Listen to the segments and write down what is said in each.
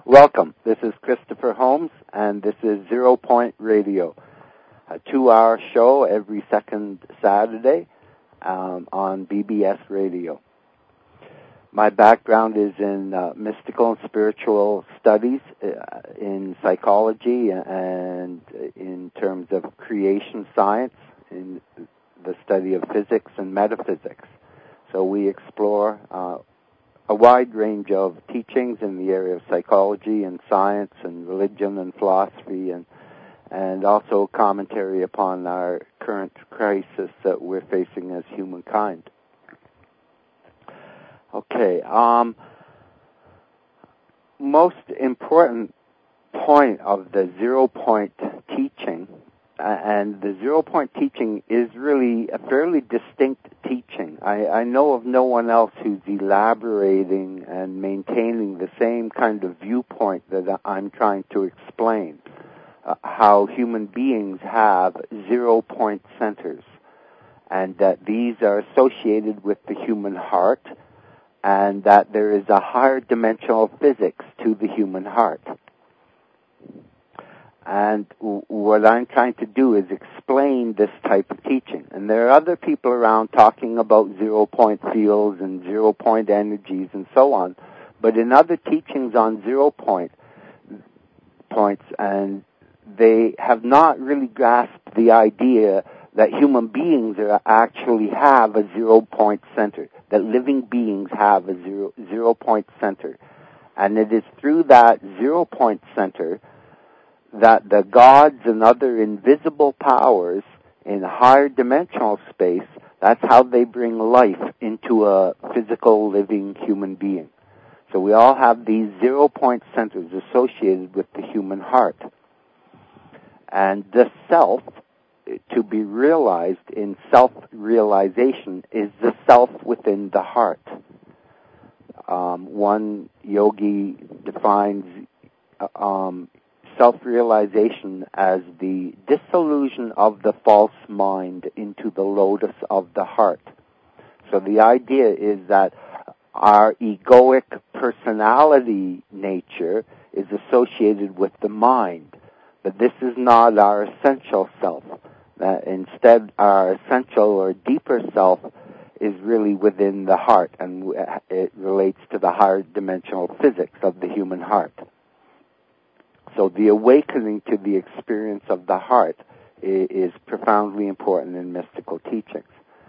Welcome. This is Christopher Holmes, and this is Zero Point Radio, a 2-hour show every second Saturday on BBS Radio. My background is in mystical and spiritual studies, in psychology, and in terms of creation science, in the study of physics and metaphysics. So we explore a wide range of teachings in the area of psychology and science and religion and philosophy, and also commentary upon our current crisis that we're facing as humankind. Okay, most important point of the 0 Point teaching, and the 0 Point teaching is really a fairly distinct teaching. I know of no one else who's elaborating and maintaining the same kind of viewpoint that I'm trying to explain, how human beings have 0 Point centers, and that these are associated with the human heart, and that there is a higher dimensional physics to the human heart. And what I'm trying to do is explain this type of teaching. And there are other people around talking about 0 Point fields and 0 Point energies and so on. But in other teachings on 0 Points, and they have not really grasped the idea that human beings actually have a 0 Point center, that living beings have a 0 Point center. And it is through that 0 Point center that the gods and other invisible powers in higher dimensional space, that's how they bring life into a physical living human being. So we all have these 0 Point centers associated with the human heart. And the self, to be realized in self-realization, is the self within the heart. One yogi defines self-realization as the dissolution of the false mind into the lotus of the heart. So the idea is that our egoic personality nature is associated with the mind, but this is not our essential self. Instead, our essential or deeper self is really within the heart, and it relates to the higher dimensional physics of the human heart. So the awakening to the experience of the heart is profoundly important in mystical teachings.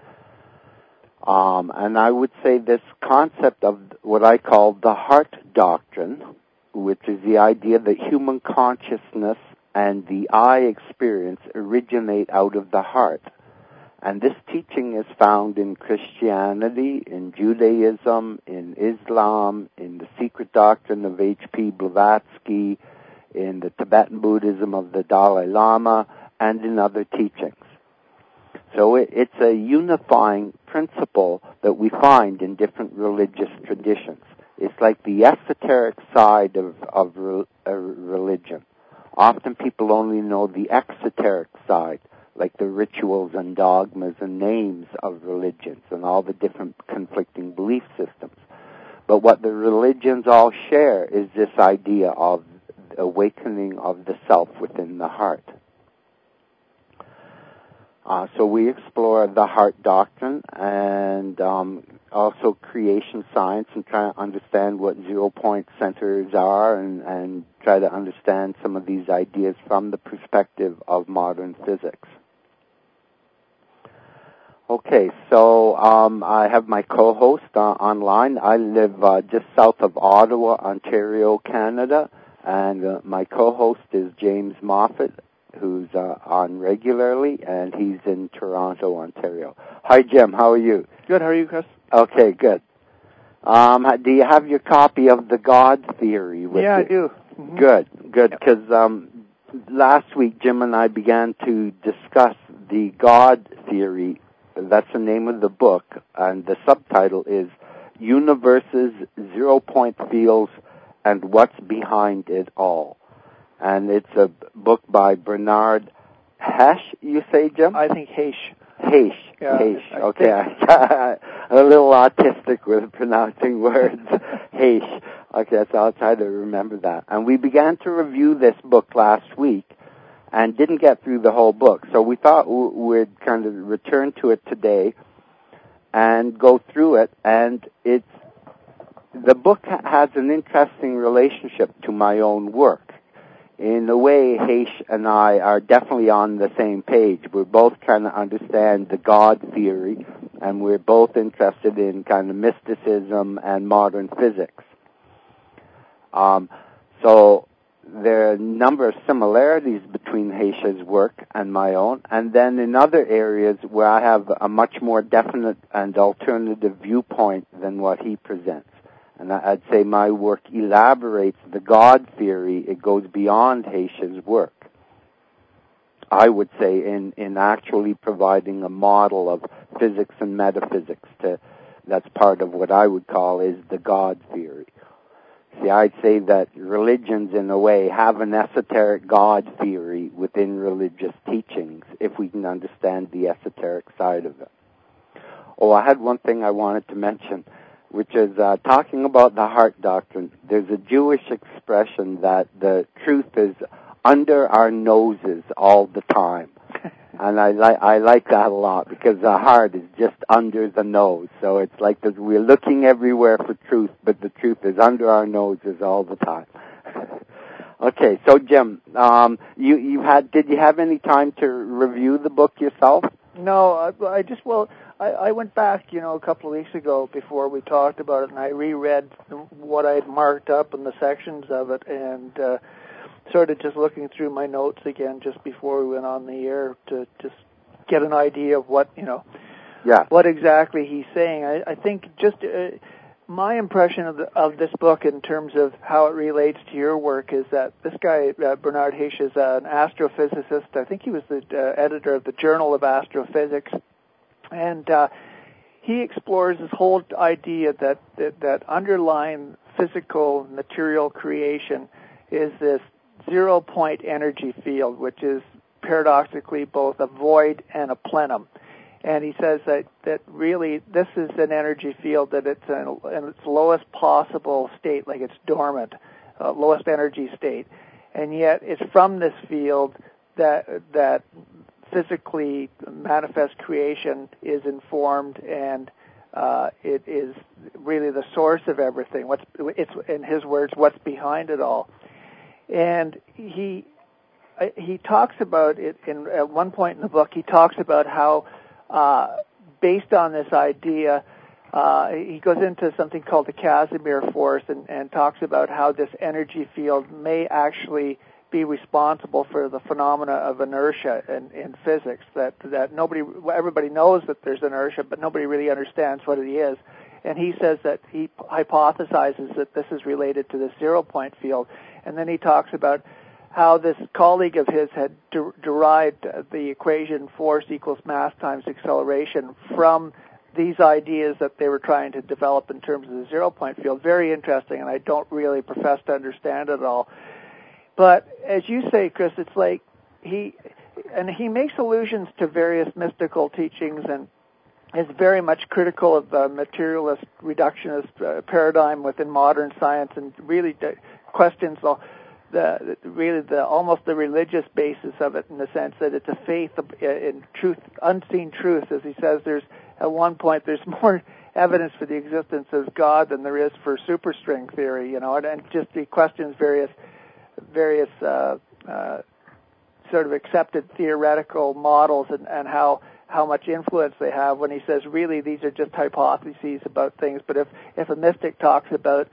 And I would say this concept of what I call the heart doctrine, which is the idea that human consciousness and the I experience originate out of the heart. And this teaching is found in Christianity, in Judaism, in Islam, in the secret doctrine of H.P. Blavatsky, in the Tibetan Buddhism of the Dalai Lama, and in other teachings. So it's a unifying principle that we find in different religious traditions. It's like the esoteric side of religion. Often people only know the exoteric side, like the rituals and dogmas and names of religions and all the different conflicting belief systems. But what the religions all share is this idea of awakening of the self within the heart. So we explore the heart doctrine and also creation science and try to understand what 0 Point centers are and try to understand some of these ideas from the perspective of modern physics. Okay, so I have my co-host online. I live just south of Ottawa, Ontario, Canada, and my co-host is James Moffat, who's on regularly, and he's in Toronto, Ontario. Hi, Jim. How are you? Good. How are you, Chris? Okay, good. Do you have your copy of the God Theory with you? Yeah, I do. Mm-hmm. Good, because last week Jim and I began to discuss the God Theory. That's the name of the book, and the subtitle is Universe's 0 Point Fields and What's Behind It All. And it's a book by Bernard Hesch, you say, Jim? I think Hesch. Hesch. Yeah, Hesch. Okay, I'm a little autistic with pronouncing words. Hesch. Okay, so I'll try to remember that. And we began to review this book last week and didn't get through the whole book. So we thought we'd kind of return to it today and go through it. And the book has an interesting relationship to my own work. In a way, Haish and I are definitely on the same page. We're both trying to understand the God theory, and we're both interested in kind of mysticism and modern physics. So there are a number of similarities between Haish's work and my own, and then in other areas where I have a much more definite and alternative viewpoint than what he presents. And I'd say my work elaborates the God theory. It goes beyond Haish's work. I would say in actually providing a model of physics and metaphysics that's part of what I would call is the God theory. See, I'd say that religions, in a way, have an esoteric God theory within religious teachings, if we can understand the esoteric side of it. Oh, I had one thing I wanted to mention, which is talking about the heart doctrine. There's a Jewish expression that the truth is under our noses all the time. And I like that a lot, because the heart is just under the nose. So it's like that we're looking everywhere for truth, but the truth is under our noses all the time. Okay, so Jim, did you have any time to review the book yourself? No, I went back, a couple of weeks ago before we talked about it, and I reread what I had marked up in the sections of it, and sort of just looking through my notes again just before we went on the air to just get an idea of what exactly he's saying. I think just my impression of this book in terms of how it relates to your work is that this guy, Bernard Haish, is an astrophysicist. I think he was the editor of the Journal of Astrophysics. And he explores this whole idea that underlying physical material creation is this zero-point energy field, which is paradoxically both a void and a plenum. And he says that really this is an energy field that it's in its lowest possible state, like it's dormant, lowest energy state. And yet it's from this field that physically manifest creation is informed, and it is really the source of everything. It's in his words, what's behind it all. And he talks about it at one point in the book. He talks about how, based on this idea, he goes into something called the Casimir force and talks about how this energy field may actually be responsible for the phenomena of inertia in physics. That everybody knows that there's inertia, but nobody really understands what it is. And he says that he hypothesizes that this is related to the zero-point field. And then he talks about how this colleague of his had derived the equation force equals mass times acceleration from these ideas that they were trying to develop in terms of the zero-point field. Very interesting, and I don't really profess to understand it all. But as you say, Chris, it's like he makes allusions to various mystical teachings and is very much critical of the materialist reductionist paradigm within modern science, and really questions almost the religious basis of it, in the sense that it's a faith in truth, unseen truth. As he says, at one point there's more evidence for the existence of God than there is for superstring theory, and just he questions various sort of accepted theoretical models and how much influence they have, when he says really these are just hypotheses about things. But if a mystic talks about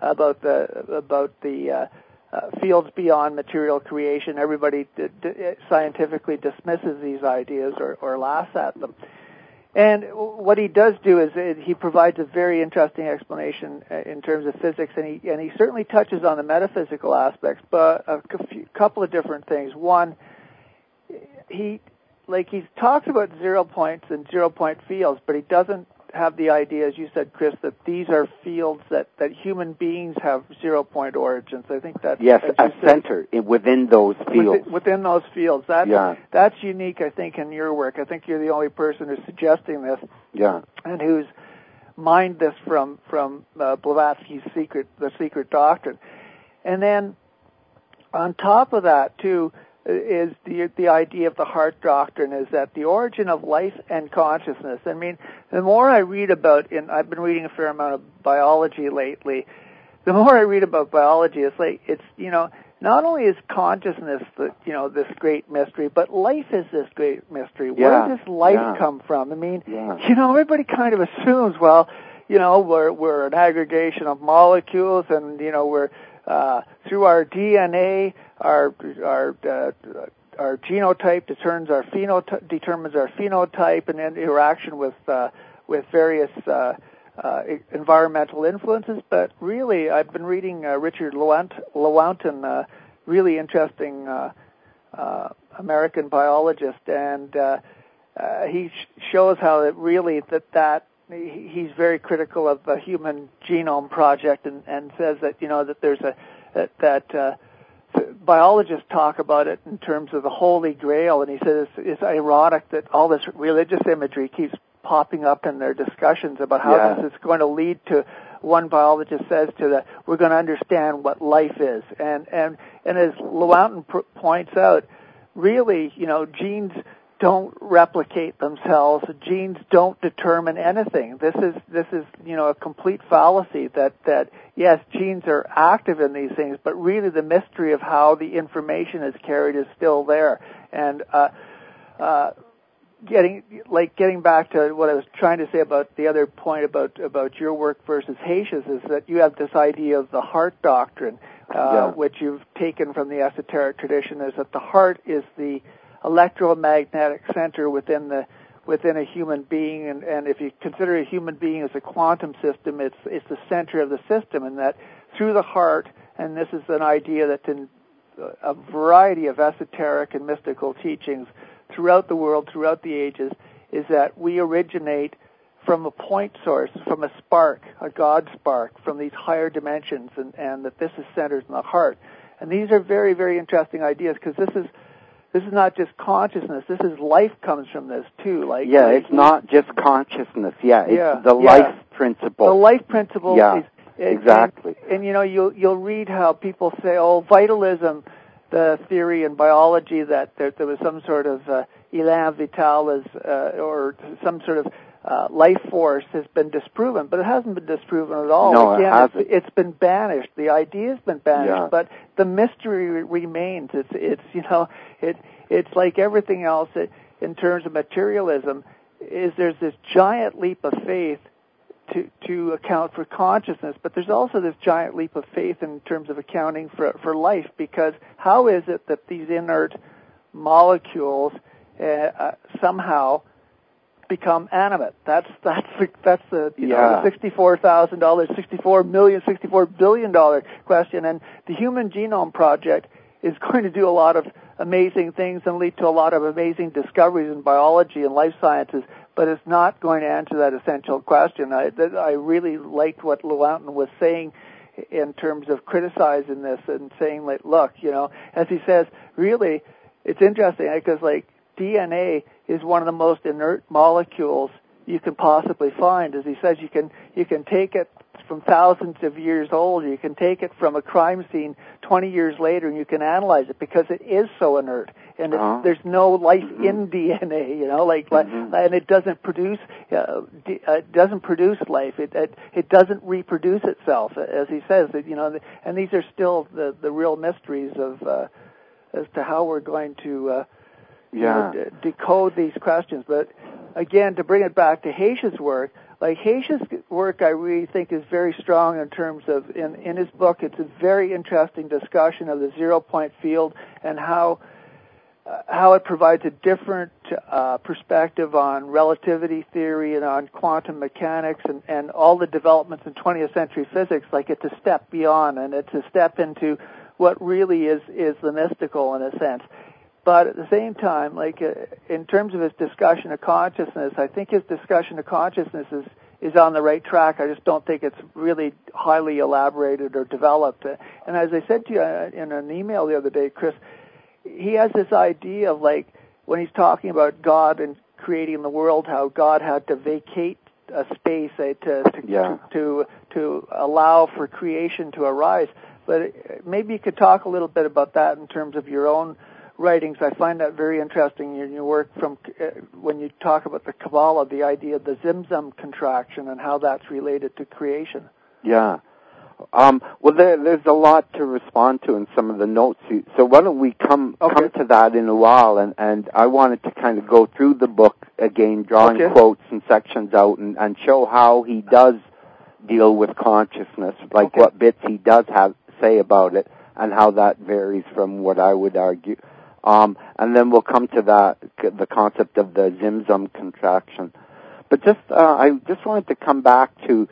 the fields beyond material creation, everybody scientifically dismisses these ideas or laughs at them. And what he does do is he provides a very interesting explanation in terms of physics, and he certainly touches on the metaphysical aspects, but a couple of different things. One, he talks about 0 points and 0-point fields, but he doesn't have the idea, as you said, Chris, that these are fields that human beings have 0-point origins. I think that center within those fields. Within those fields, that's unique. I think in your work, I think you're the only person who's suggesting this. Yeah, and who's mined this from Blavatsky's The Secret Doctrine. And then on top of that, too, is the idea of the heart doctrine, is that the origin of life and consciousness. I mean, the more I read about, and I've been reading a fair amount of biology lately, the more I read about biology, it's not only is consciousness this great mystery, but life is this great mystery. Where does life come from? I mean, everybody kind of assumes, well, we're an aggregation of molecules, and we're through our DNA, our genotype determines our phenotype, and then interaction with various environmental influences. But really, I've been reading Richard Lewontin, really interesting American biologist, and he shows how it really that he's very critical of the Human Genome Project, and says that that there's that biologists talk about it in terms of the Holy Grail, and he says it's ironic that all this religious imagery keeps popping up in their discussions about how this is going to lead to, one biologist says, we're going to understand what life is, and as Lewontin points out, really, genes don't replicate themselves. Genes don't determine anything. This is a complete fallacy that yes, genes are active in these things, but really the mystery of how the information is carried is still there. And getting back to what I was trying to say about the other point about your work versus Haitia's, is that you have this idea of the heart doctrine, which you've taken from the esoteric tradition, is that the heart is the electromagnetic center within a human being, and if you consider a human being as a quantum system, it's the center of the system, and that through the heart, and this is an idea that's in a variety of esoteric and mystical teachings throughout the world, throughout the ages, is that we originate from a point source, from a spark, a God spark, from these higher dimensions, and that this is centered in the heart. And these are very, very interesting ideas, because this is not just consciousness. This is life comes from this too. It's not just consciousness. It's the life principle. The life principle. Yeah, exactly. And you'll read how people say, vitalism, the theory in biology that there was some sort of élan vital or some sort of life force has been disproven, but it hasn't been disproven at all. No, again, it hasn't. It's been banished. The idea's been banished, but the mystery remains. It's like everything else in terms of materialism. There's this giant leap of faith to account for consciousness, but there's also this giant leap of faith in terms of accounting for life, because how is it that these inert molecules somehow become animate? That's the $64 billion question. And the Human Genome Project is going to do a lot of amazing things and lead to a lot of amazing discoveries in biology and life sciences, but it's not going to answer that essential question. I really liked what Lewontin was saying in terms of criticizing this and saying, look, as he says, really, it's interesting because DNA is one of the most inert molecules you can possibly find. As he says, you can take it from thousands of years old, you can take it from a crime scene 20 years later, and you can analyze it because it is so inert, and there's no life in DNA, and it doesn't produce life. It doesn't reproduce itself, as he says. And these are still the real mysteries of as to how we're going to decode these questions. But again, to bring it back to Haitia's work, Haitia's work I really think is very strong in terms of, in his book, it's a very interesting discussion of the zero-point field and how it provides a different perspective on relativity theory and on quantum mechanics and all the developments in 20th century physics. It's a step beyond, and it's a step into what really is the mystical in a sense. But at the same time, in terms of his discussion of consciousness, I think his discussion of consciousness is on the right track. I just don't think it's really highly elaborated or developed. And as I said to you in an email the other day, Chris, he has this idea of when he's talking about God and creating the world, how God had to vacate a space to allow for creation to arise. But maybe you could talk a little bit about that in terms of your own writings. I find that very interesting in your work from when you talk about the Kabbalah, the idea of the Zimzum contraction and how that's related to creation. Yeah. Well, there's a lot to respond to in some of the notes. So why don't we come to that in a while? And I wanted to kind of go through the book again, drawing quotes and sections out and show how he does deal with consciousness, like what bits he does say about it, and how that varies from what I would argue. And then we'll come to the concept of the Zimzum contraction. But I just wanted to come back to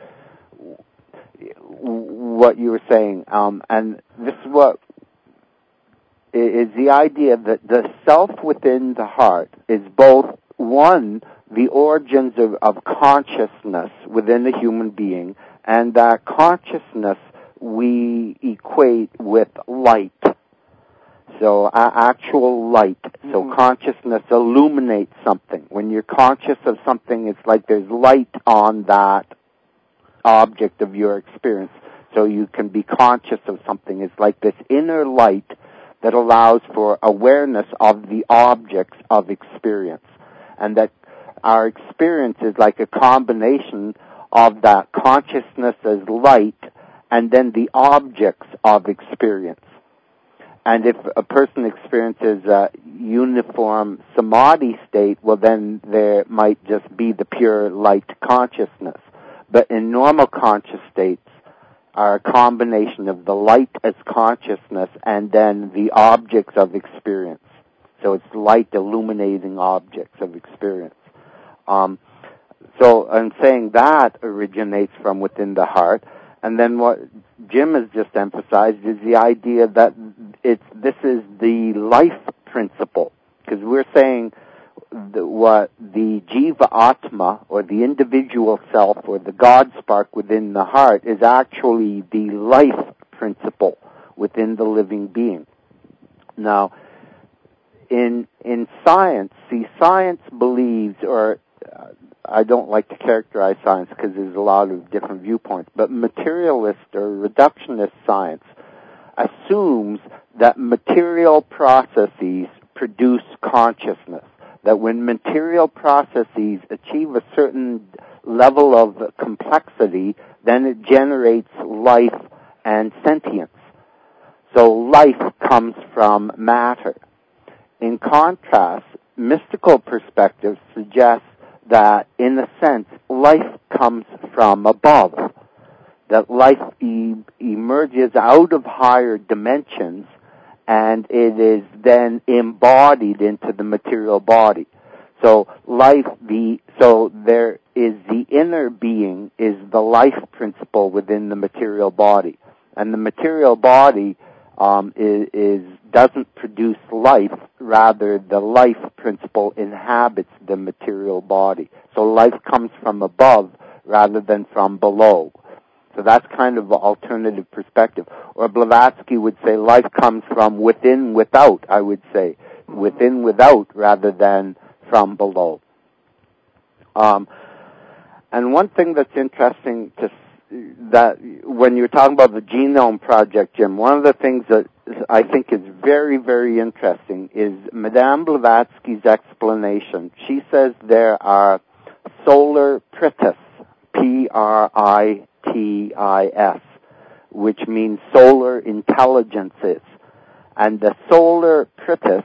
what you were saying, and this is what is the idea that the self within the heart is both, one, the origins of consciousness within a human being, and that consciousness we equate with light. So actual light. So consciousness illuminates something. When you're conscious of something, it's like there's light on that object of your experience. So you can be conscious of something. It's like this inner light that allows for awareness of the objects of experience. And that our experience is like a combination of that consciousness as light and then the objects of experience. And if a person experiences a uniform samadhi state, well, then there might just be the pure light consciousness. But in normal conscious states are a combination of the light as consciousness and then the objects of experience. So it's light illuminating objects of experience. So I'm saying that originates from within the heart. And then what Jim has just emphasized is the idea that this is the life principle. Because we're saying what the Jiva Atma, or the individual self, or the God spark within the heart, is actually the life principle within the living being. Now, in science, science believes, or I don't like to characterize science because there's a lot of different viewpoints, but materialist or reductionist science assumes that material processes produce consciousness. That when material processes achieve a certain level of complexity, then it generates life and sentience. So life comes from matter. In contrast, mystical perspective suggests that, in a sense, life comes from above. That life emerges out of higher dimensions, and it is then embodied into the material body. So there is the inner being, is the life principle within the material body, and the material body doesn't produce life. Rather, the life principle inhabits the material body. So life comes from above rather than from below. So that's kind of an alternative perspective. Or Blavatsky would say life comes from within, without, I would say. Within, without, rather than from below. And one thing that's interesting that when you're talking about the Genome Project, Jim, one of the things that I think is very, very interesting is Madame Blavatsky's explanation. She says there are solar pritis, Pritis, which means solar intelligences. And the solar pritis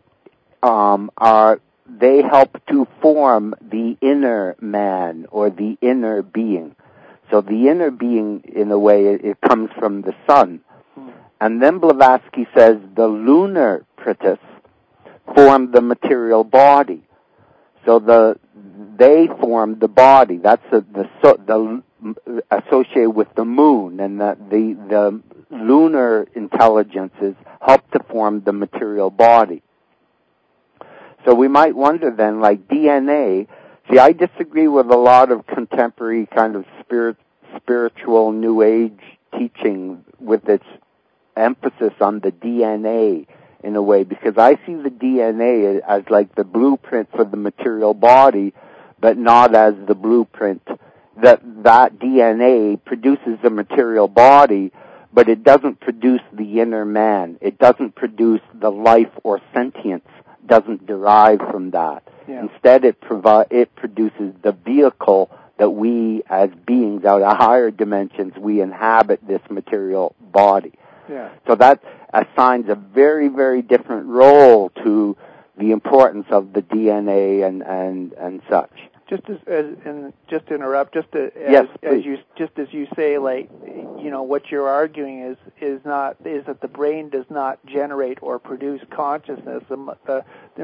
they help to form the inner man or the inner being. So the inner being, in a way, it comes from the sun. And then Blavatsky says the lunar pritis form the material body. So they form the body. That's the associated with the moon, and the lunar intelligences help to form the material body. So we might wonder then, like DNA. See, I disagree with a lot of contemporary kind of spiritual New Age teaching with its emphasis on the DNA in a way, because I see the DNA as like the blueprint for the material body, but not as the blueprint. That DNA produces the material body, but it doesn't produce the inner man. It doesn't produce the life or sentience, doesn't derive from that. Yeah. Instead, it produces the vehicle that we, as beings out of higher dimensions, we inhabit this material body. Yeah. So that assigns a very, very different role to the importance of the DNA and such. Just to interrupt, yes, as you say, like, you know, what you're arguing is that the brain does not generate or produce consciousness. The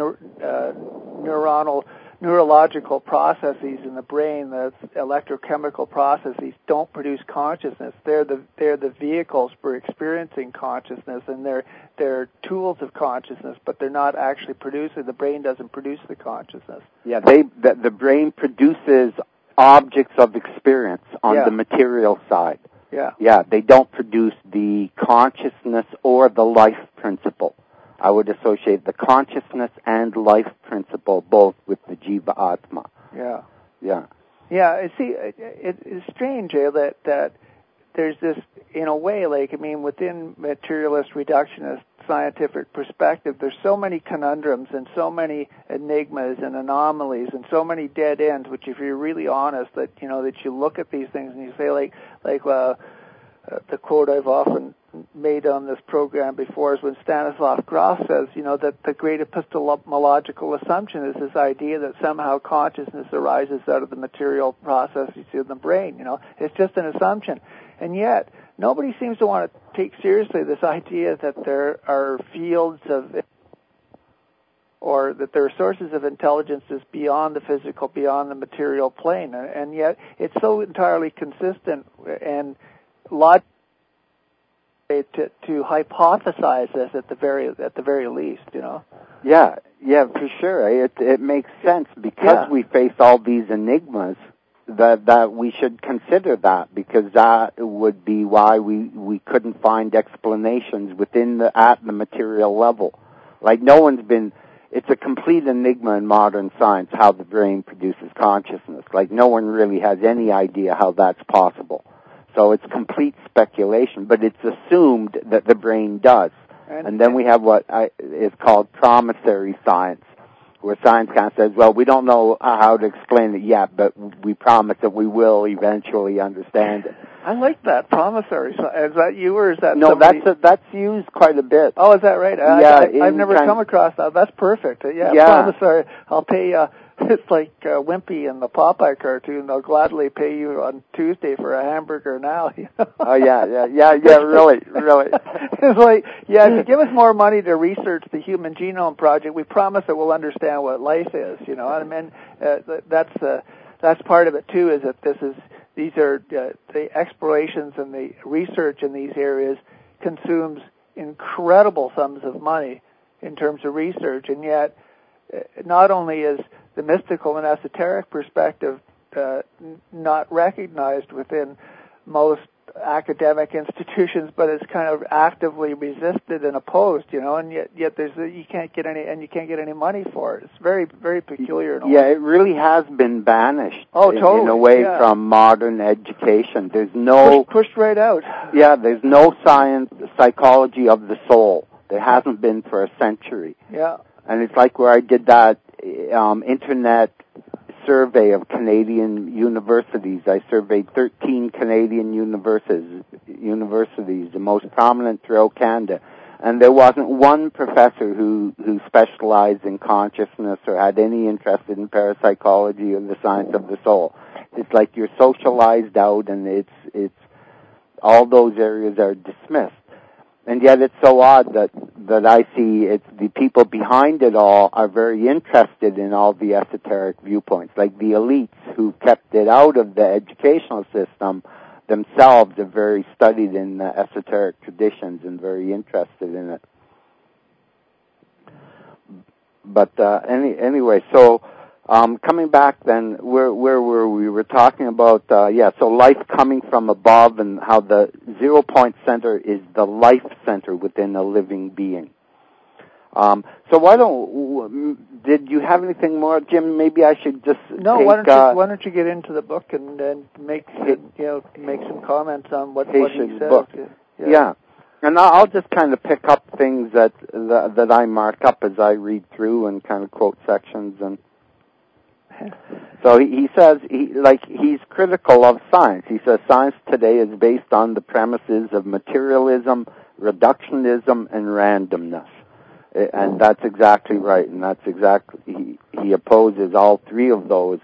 neurological processes in the brain, the electrochemical processes, don't produce consciousness. They're the vehicles for experiencing consciousness, and they're tools of consciousness, but they're not actually producing. The brain doesn't produce the consciousness. Yeah, the brain produces objects of experience on the material side. Yeah. Yeah, they don't produce the consciousness or the life principle. I would associate the consciousness and life principle both with the Jiva Atma. Yeah. Yeah. Yeah, see, it's strange that there's this, in a way, like, I mean, within materialist reductionist scientific perspective, there's so many conundrums and so many enigmas and anomalies and so many dead ends, which, if you're really honest, that, you know, that you look at these things and you say, the quote I've often made on this program before is when Stanislav Grof says, you know, that the great epistemological assumption is this idea that somehow consciousness arises out of the material processes in the brain. You know, it's just an assumption. And yet, nobody seems to want to take seriously this idea that there are fields of, or that there are sources of intelligences beyond the physical, beyond the material plane. And yet, it's so entirely consistent and logical to hypothesize this at the very least, you know. Yeah, for sure. It makes sense because we face all these enigmas that we should consider that, because that would be why we couldn't find explanations at the material level. Like it's a complete enigma in modern science how the brain produces consciousness. Like no one really has any idea how that's possible. So it's complete speculation, but it's assumed that the brain does. And then we have what is called promissory science, where science kind of says, well, we don't know how to explain it yet, but we promise that we will eventually understand it. I like that, promissory science. Is that you, or is that No, somebody? that's used quite a bit. Oh, is that right? I've never come across that. That's perfect. Yeah. Promissory. I'll pay it's like Wimpy in the Popeye cartoon. They'll gladly pay you on Tuesday for a hamburger now. You know? Oh, yeah, really. It's like, if you give us more money to research the Human Genome Project, we promise that we'll understand what life is, you know. I mean, that's part of it, too, is that these are the explorations and the research in these areas consumes incredible sums of money in terms of research, and yet not only is the mystical and esoteric perspective not recognized within most academic institutions, but it's kind of actively resisted and opposed, you know, and yet you can't get any money for it. It's very, very peculiar. It really has been banished. Totally. In a way from modern education. There's no pushed right out. Yeah, there's no psychology of the soul. There hasn't been for a century. Yeah. And it's like where I did that internet survey of Canadian universities. I surveyed 13 Canadian universities, the most prominent throughout Canada, and there wasn't one professor who specialized in consciousness or had any interest in parapsychology or the science of the soul. It's like you're socialized out, and it's all those areas are dismissed. And yet it's so odd that I see it's the people behind it all are very interested in all the esoteric viewpoints. Like the elites who kept it out of the educational system themselves are very studied in the esoteric traditions and very interested in it. But anyway, so coming back then, where were we? We were talking about, so life coming from above and how the 0 point center is the life center within a living being. So did you have anything more, Jim? Maybe I should just why don't you get into the book and make some comments on what he says. Book. Yeah. And I'll just kind of pick up things that I mark up as I read through and kind of quote sections. And so he says he's critical of science. He says science today is based on the premises of materialism, reductionism, and randomness. And that's exactly right. And that's exactly he opposes all three of those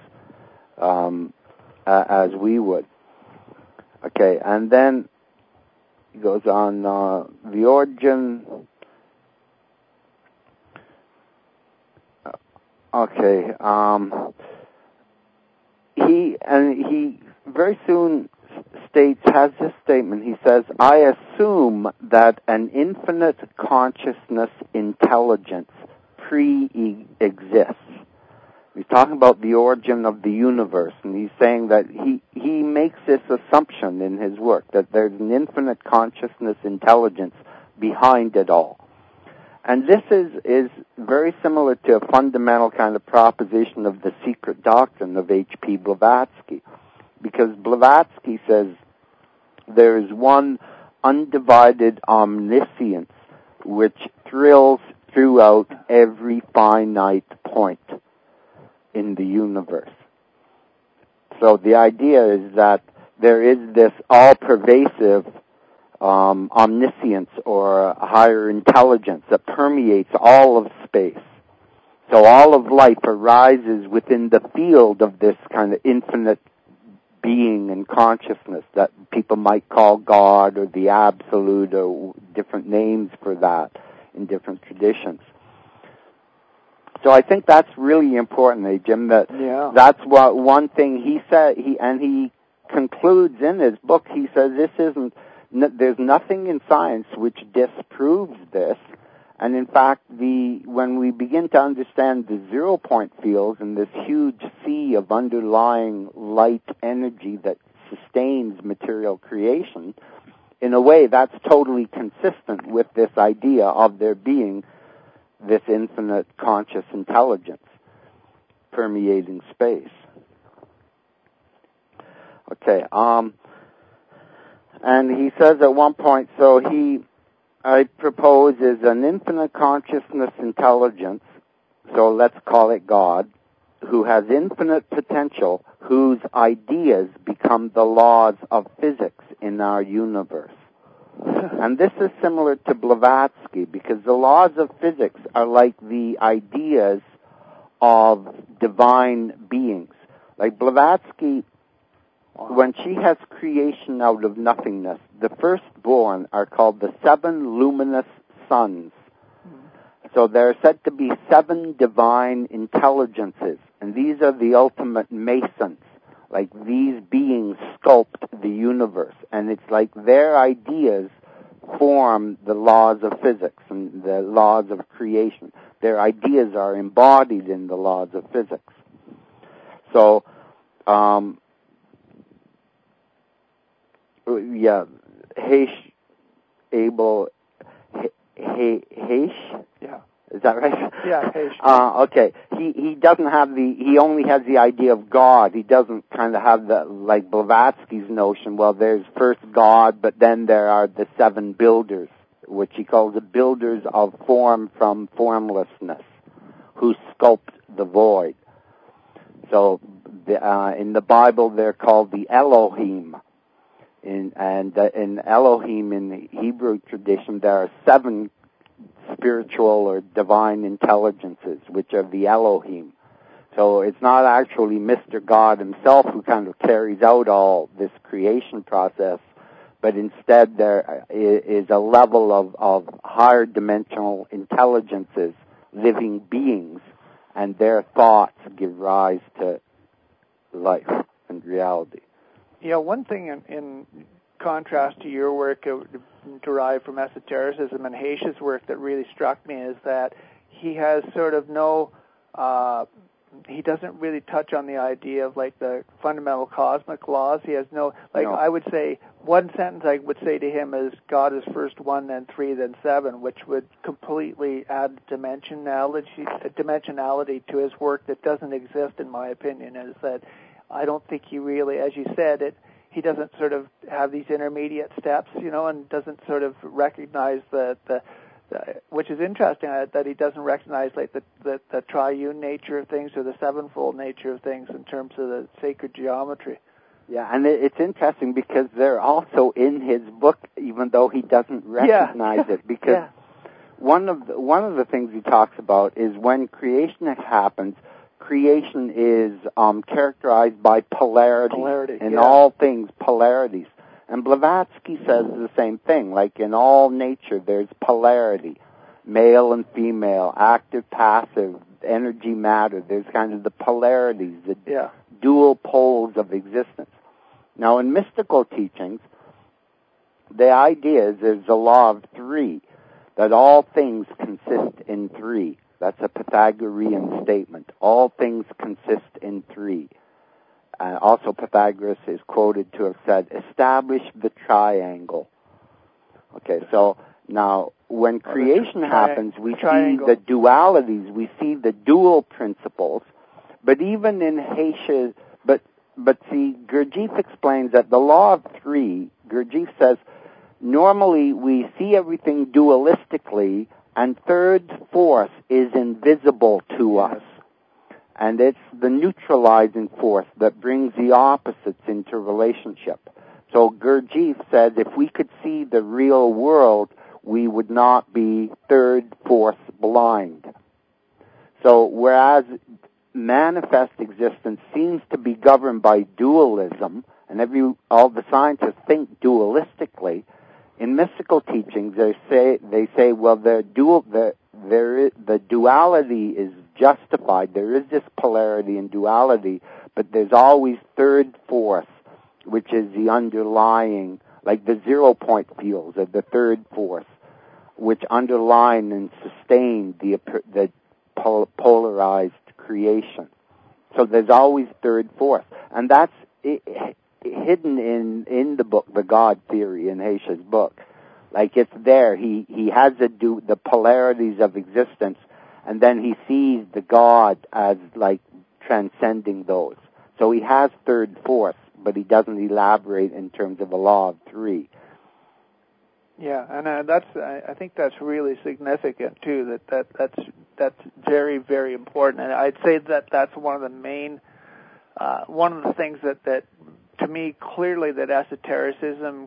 as we would. Okay, and then he goes on the origin. Okay. He very soon has this statement. He says, "I assume that an infinite consciousness intelligence pre-exists." He's talking about the origin of the universe, and he's saying that he makes this assumption in his work, that there's an infinite consciousness intelligence behind it all. And this is very similar to a fundamental kind of proposition of the secret doctrine of H.P. Blavatsky, because Blavatsky says there is one undivided omniscience which thrills throughout every finite point in the universe. So the idea is that there is this all-pervasive omniscience or higher intelligence that permeates all of space. So all of life arises within the field of this kind of infinite being and consciousness that people might call God or the Absolute or different names for that in different traditions. So I think that's really important, Jim, that's what one thing he said, he concludes in his book, he says there's nothing in science which disproves this, and in fact, when we begin to understand the zero-point fields and this huge sea of underlying light energy that sustains material creation, in a way that's totally consistent with this idea of there being this infinite conscious intelligence permeating space. Okay, and he says at one point, I propose is an infinite consciousness intelligence, so let's call it God, who has infinite potential, whose ideas become the laws of physics in our universe. And this is similar to Blavatsky, because the laws of physics are like the ideas of divine beings. Like Blavatsky, when she has creation out of nothingness, the firstborn are called the 7 luminous suns. So there are said to be 7 divine intelligences, and these are the ultimate masons. Like these beings sculpt the universe, and it's like their ideas form the laws of physics and the laws of creation. Their ideas are embodied in the laws of physics. So, Heish? Yeah. Is that right? Yeah, Heish. Okay. He doesn't have he only has the idea of God. He doesn't kind of have like Blavatsky's notion, well, there's first God, but then there are the 7 builders, which he calls the builders of form from formlessness, who sculpt the void. So, in the Bible, they're called the Elohim. In Elohim, in the Hebrew tradition, there are 7 spiritual or divine intelligences, which are the Elohim. So it's not actually Mr. God himself who kind of carries out all this creation process, but instead there is a level of higher dimensional intelligences, living beings, and their thoughts give rise to life and reality. Yeah, one thing in contrast to your work derived from esotericism and Heisch's work that really struck me is that he has sort of no he doesn't really touch on the idea of like the fundamental cosmic laws. He has no, like, I would say one sentence I would say to him is God is first 1, then 3, then 7, which would completely add dimensionality to his work that doesn't exist, in my opinion. Is that I don't think he really, as you said, he doesn't sort of have these intermediate steps, and doesn't sort of recognize which is interesting, that he doesn't recognize like the triune nature of things or the sevenfold nature of things in terms of the sacred geometry. Yeah, and it's interesting because they're also in his book, even though he doesn't recognize it. Because one of the things he talks about is when creation happens, creation is characterized by polarity. In all things, polarities. And Blavatsky says the same thing. Like in all nature, there's polarity, male and female, active, passive, energy, matter. There's kind of the polarities, the dual poles of existence. Now, in mystical teachings, the idea is there's a law of 3, that all things consist in 3. That's a Pythagorean statement. All things consist in 3. Also, Pythagoras is quoted to have said, establish the triangle. Okay, so now when creation happens, we see the dualities, we see the dual principles, but even in Heche, but see, Gurdjieff explains that the law of 3, Gurdjieff says, normally we see everything dualistically, and third force is invisible to us. And it's the neutralizing force that brings the opposites into relationship. So Gurdjieff said if we could see the real world, we would not be third force blind. So whereas manifest existence seems to be governed by dualism, and all the scientists think dualistically, in mystical teachings they say well the duality is justified. There is this polarity and duality, but there's always third force, which is the underlying, like the 0 point fields of the third force, which underline and sustain the polarized creation. So there's always third force, and that's hidden in the book, The God Theory, in Heche's book. Like it's there. He has the polarities of existence, and then he sees the God as like transcending those. So he has third force, but he doesn't elaborate in terms of a law of 3. Yeah, and I think that's really significant too. That's very, very important, and I'd say that's one of the main one of the things that to me clearly that esotericism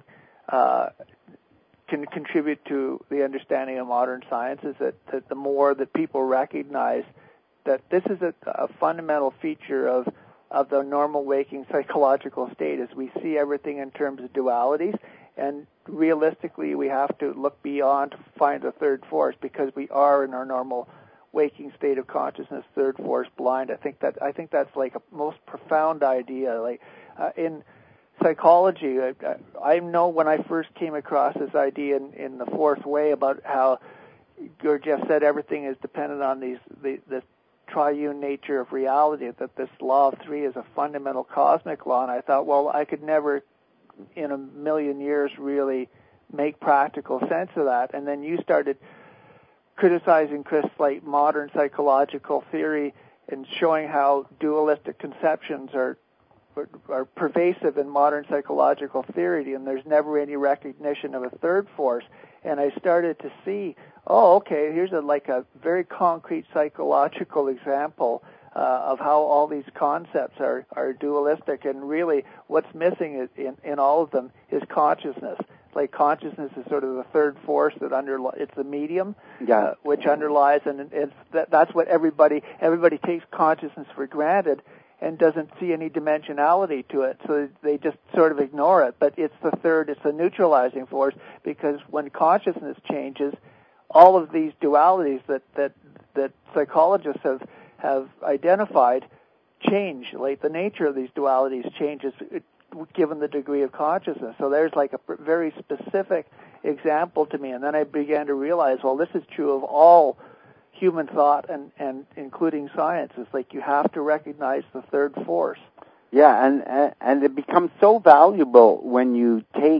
can contribute to the understanding of modern science is that the more that people recognize that this is a fundamental feature of the normal waking psychological state, is we see everything in terms of dualities, and realistically we have to look beyond to find a third force, because we are in our normal waking state of consciousness third force blind. I think that's like a most profound idea. Like in psychology, I know when I first came across this idea in the fourth way about how Gurdjieff said everything is dependent on the triune nature of reality, that this law of 3 is a fundamental cosmic law, and I thought, well, I could never in a million years really make practical sense of that. And then you started criticizing, Chris, like modern psychological theory and showing how dualistic conceptions are pervasive in modern psychological theory, and there's never any recognition of a third force. And I started to see, okay, here's a very concrete psychological example of how all these concepts are dualistic, and really what's missing in all of them is consciousness. Like consciousness is sort of the third force that it's the medium, which underlies, and that's what everybody takes consciousness for granted and doesn't see any dimensionality to it, so they just sort of ignore it. But it's the neutralizing force, because when consciousness changes, all of these dualities that psychologists have identified change. Like the nature of these dualities changes given the degree of consciousness. So there's like a very specific example to me, and then I began to realize, well, this is true of all human thought and including science. It's like you have to recognize the third force. Yeah, and it becomes so valuable when you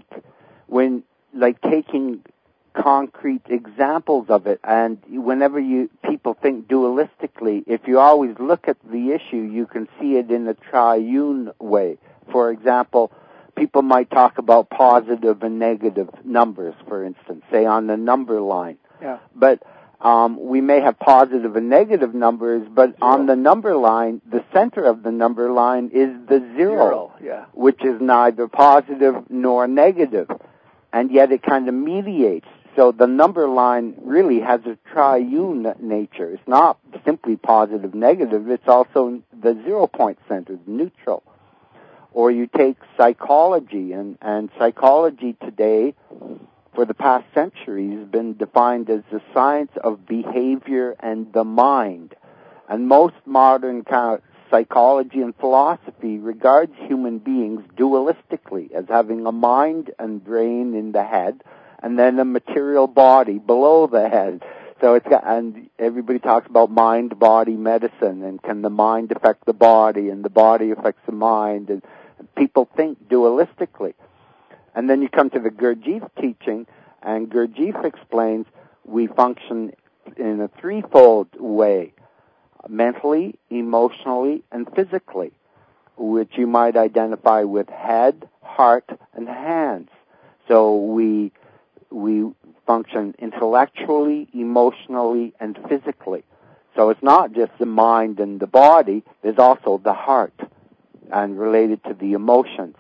taking concrete examples of it, and whenever people think dualistically, if you always look at the issue, you can see it in a triune way. For example, people might talk about positive and negative numbers, for instance, say on the number line. Yeah. But we may have positive and negative numbers, but on the number line, the center of the number line is the zero. Yeah. Which is neither positive nor negative, and yet it kind of mediates. So the number line really has a triune nature. It's not simply positive, negative. It's also the 0 point center, neutral. Or you take psychology, and psychology today, for the past century, has been defined as the science of behavior and the mind. And most modern psychology and philosophy regards human beings dualistically, as having a mind and brain in the head, and then a material body below the head. So and everybody talks about mind-body medicine, and can the mind affect the body, and the body affects the mind, and people think dualistically. And then you come to the Gurdjieff teaching, and Gurdjieff explains we function in a threefold way: mentally, emotionally, and physically, which you might identify with head, heart, and hands. So we function intellectually, emotionally, and physically. So it's not just the mind and the body, there's also the heart, and related to the emotions.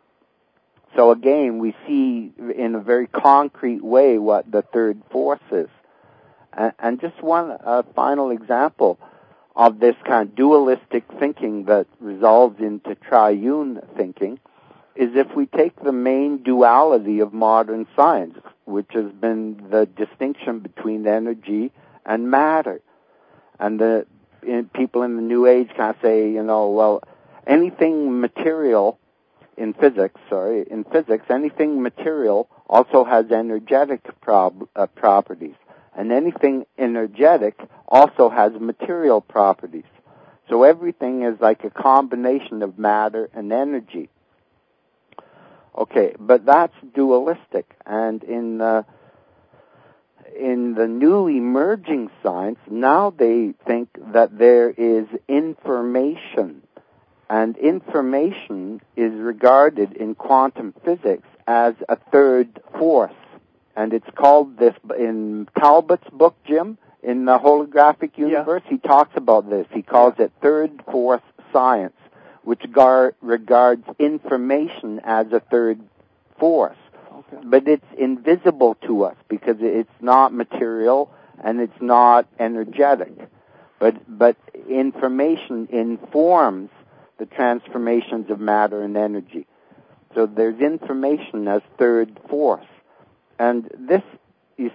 So again, we see in a very concrete way what the third force is. And just one final example of this kind of dualistic thinking that resolves into triune thinking is if we take the main duality of modern science, which has been the distinction between energy and matter. And people in the New Age kind of say, well, anything material in physics, anything material also has energetic properties. And anything energetic also has material properties. So everything is like a combination of matter and energy. Okay, but that's dualistic. And in the new emerging science, now they think that there is information. And information is regarded in quantum physics as a third force. And it's called this in Talbot's book, Jim, in the Holographic Universe. Yeah. He talks about this. He calls it third force science, which regards information as a third force. Okay. But it's invisible to us because it's not material and it's not energetic. But information informs the transformations of matter and energy. So there's information as third force. And this is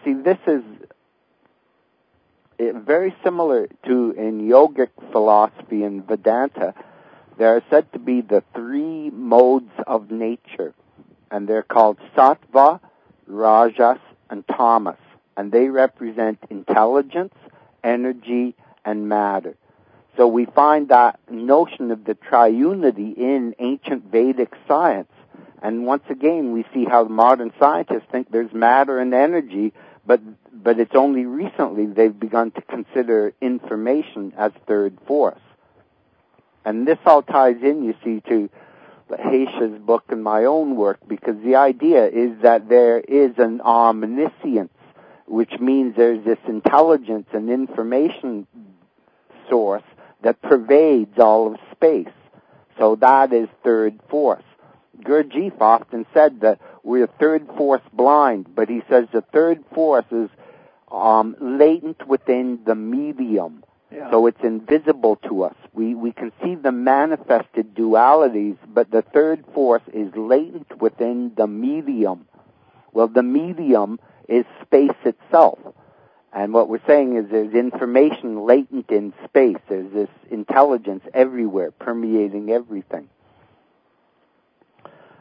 very similar to in yogic philosophy and Vedanta. There are said to be the three modes of nature, and they're called sattva, rajas, and tamas. And they represent intelligence, energy, and matter. So we find that notion of the triunity in ancient Vedic science. And once again, we see how modern scientists think there's matter and energy, but it's only recently they've begun to consider information as third force. And this all ties in, you see, to Hesche's book and my own work, because the idea is that there is an omniscience, which means there's this intelligence and information source that pervades all of space. So that is third force. Gurdjieff often said that we're third force blind, but he says the third force is latent within the medium. Yeah. So it's invisible to us. We can see the manifested dualities, but the third force is latent within the medium. Well, the medium is space itself. And what we're saying is there's information latent in space. There's this intelligence everywhere, permeating everything.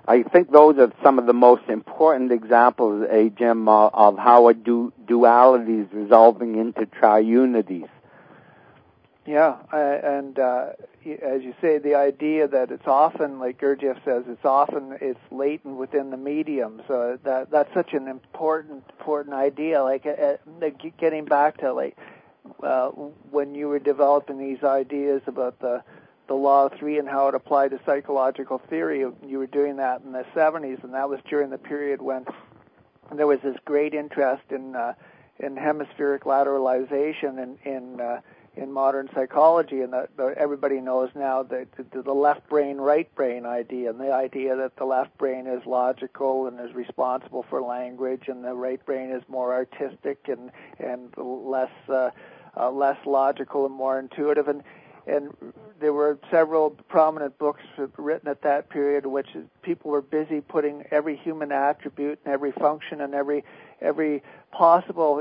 I think those are some of the most important examples, Jim, of how a duality is resolving into triunities. Yeah, and as you say, the idea that it's often, like Gurdjieff says, it's latent within the medium. So that's such an important idea. Like getting back to when you were developing these ideas about the Law of Three and how it applied to psychological theory, you were doing that in the 70s, and that was during the period when there was this great interest in hemispheric lateralization in modern psychology, and everybody knows now that the left brain, right brain idea, and the idea that the left brain is logical and is responsible for language, and the right brain is more artistic and less logical and more intuitive. And there were several prominent books written at that period in which people were busy putting every human attribute and every function and every possible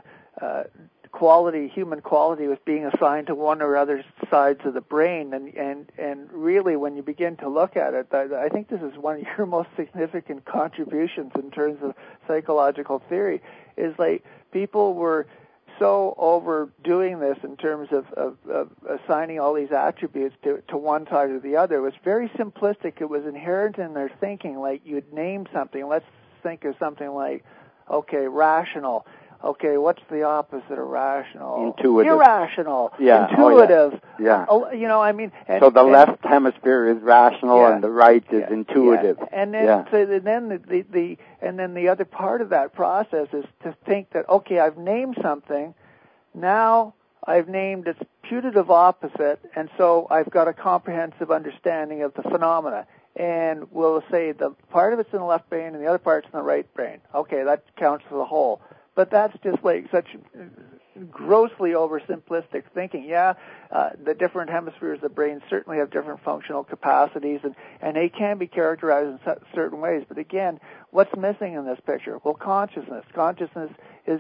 human quality was being assigned to one or other sides of the brain. And really, when you begin to look at it, I think this is one of your most significant contributions in terms of psychological theory, is like people were so overdoing this in terms of assigning all these attributes to one side or the other. It was very simplistic. It was inherent in their thinking. Like, you'd name something. Let's think of something like, okay, rational. Okay, what's the opposite of rational? Intuitive. Irrational. Yeah. Intuitive. Oh, yeah. So the left hemisphere is rational, and the right is intuitive. Yeah. And then and then the other part of that process is to think that, okay, I've named something, now I've named its putative opposite, and so I've got a comprehensive understanding of the phenomena. And we'll say the part of it's in the left brain and the other part's in the right brain. Okay, that counts for the whole. But that's just like such grossly oversimplistic thinking. The different hemispheres of the brain certainly have different functional capacities, and they can be characterized in certain ways. But again, what's missing in this picture? Well, consciousness. Consciousness is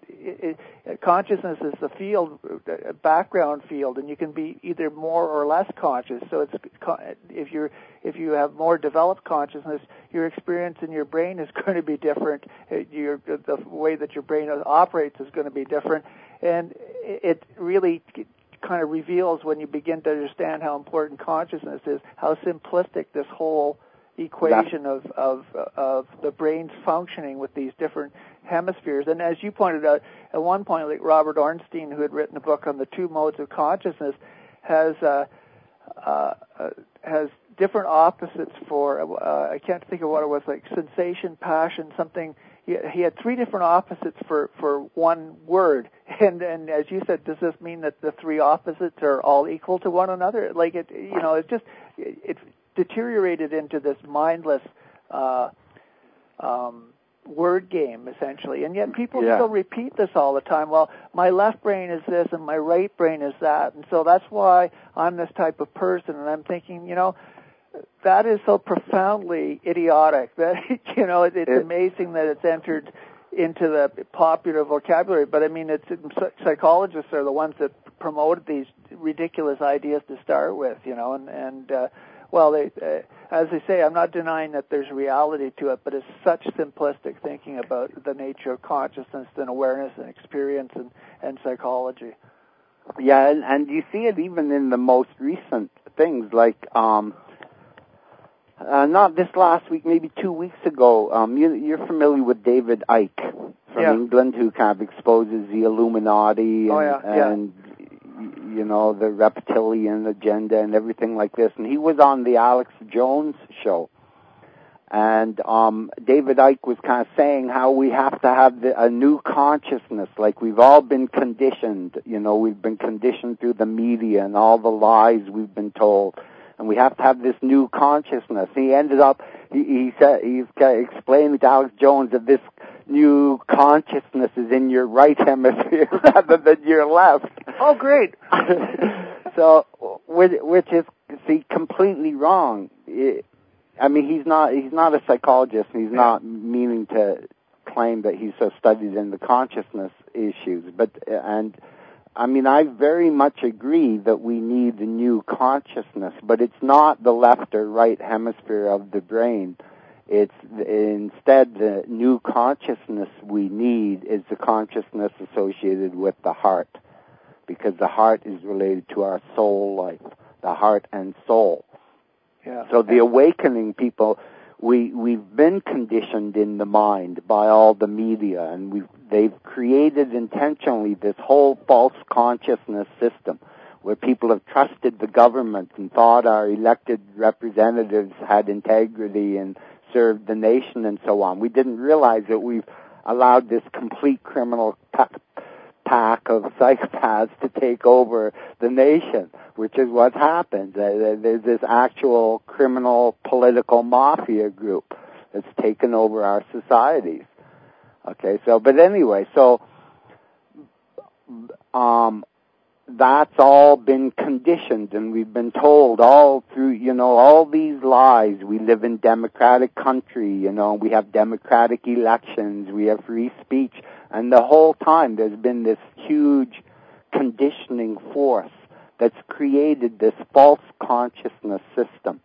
the field, a background field, and you can be either more or less conscious. So if you have more developed consciousness, your experience in your brain is going to be different. The way that your brain operates is going to be different, and it really kind of reveals, when you begin to understand how important consciousness is, how simplistic this whole equation of the brain's functioning with these different hemispheres. And as you pointed out, at one point, like Robert Ornstein, who had written a book on the two modes of consciousness, has different opposites for, I can't think of what it was, like sensation, passion, something. He had three different opposites for one word. And as you said, does this mean that the three opposites are all equal to one another? Like it deteriorated into this mindless word game, essentially. And yet people still repeat this all the time. Well, my left brain is this and my right brain is that, and so that's why I'm this type of person. And I'm thinking, that is so profoundly idiotic that, it's amazing that it's entered into the popular vocabulary. But I mean, psychologists are the ones that promoted these ridiculous ideas to start with, as they say, I'm not denying that there's reality to it, but it's such simplistic thinking about the nature of consciousness and awareness and experience and psychology. Yeah, and you see it even in the most recent things, like not this last week, maybe 2 weeks ago. You're familiar with David Icke from England, who kind of exposes the Illuminati and the reptilian agenda and everything like this. And he was on the Alex Jones show. And David Icke was kind of saying how we have to have a new consciousness. Like, we've all been conditioned. We've been conditioned through the media and all the lies we've been told. And we have to have this new consciousness. He ended up, he said, he's explaining to Alex Jones that this new consciousness is in your right hemisphere rather than your left. Oh, great. So, which is, completely wrong. He's not a psychologist, and he's not meaning to claim that he's so studied in the consciousness issues. I very much agree that we need a new consciousness, but it's not the left or right hemisphere of the brain. It's instead the new consciousness we need is the consciousness associated with the heart, because the heart is related to our soul life, the heart and soul. Yeah. So the awakening people, we've been conditioned in the mind by all the media, and they've created intentionally this whole false consciousness system where people have trusted the government and thought our elected representatives had integrity and served the nation and so on. We didn't realize that we've allowed this complete criminal pack of psychopaths to take over the nation, which is what's happened. There's this actual criminal political mafia group that's taken over our societies. Okay, but anyway, that's all been conditioned, and we've been told all through, all these lies. We live in democratic country, we have democratic elections, we have free speech, and the whole time there's been this huge conditioning force that's created this false consciousness system.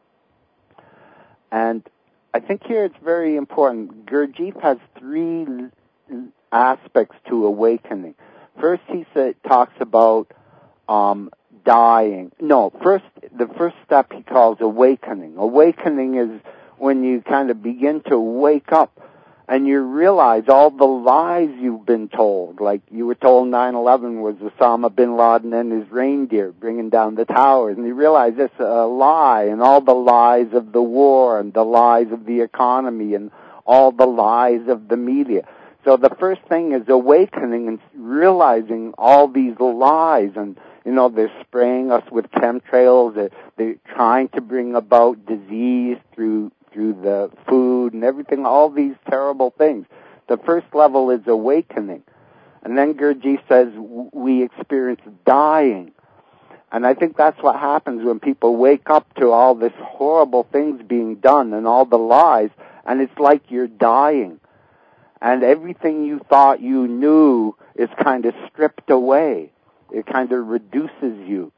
And I think here it's very important. Gurdjieff has 3 aspects to awakening. First, he talks about dying. No, the first step he calls awakening. Awakening is when you kind of begin to wake up and you realize all the lies you've been told. Like you were told 9/11 was Osama bin Laden and his reindeer bringing down the towers. And you realize it's a lie, and all the lies of the war and the lies of the economy and all the lies of the media. So the first thing is awakening and realizing all these lies, and they're spraying us with chemtrails. They're trying to bring about disease through the food and everything. All these terrible things. The first level is awakening, and then Gurdjieff says we experience dying, and I think that's what happens when people wake up to all this horrible things being done and all the lies, and it's like you're dying. And everything you thought you knew is kind of stripped away. It kind of reduces you.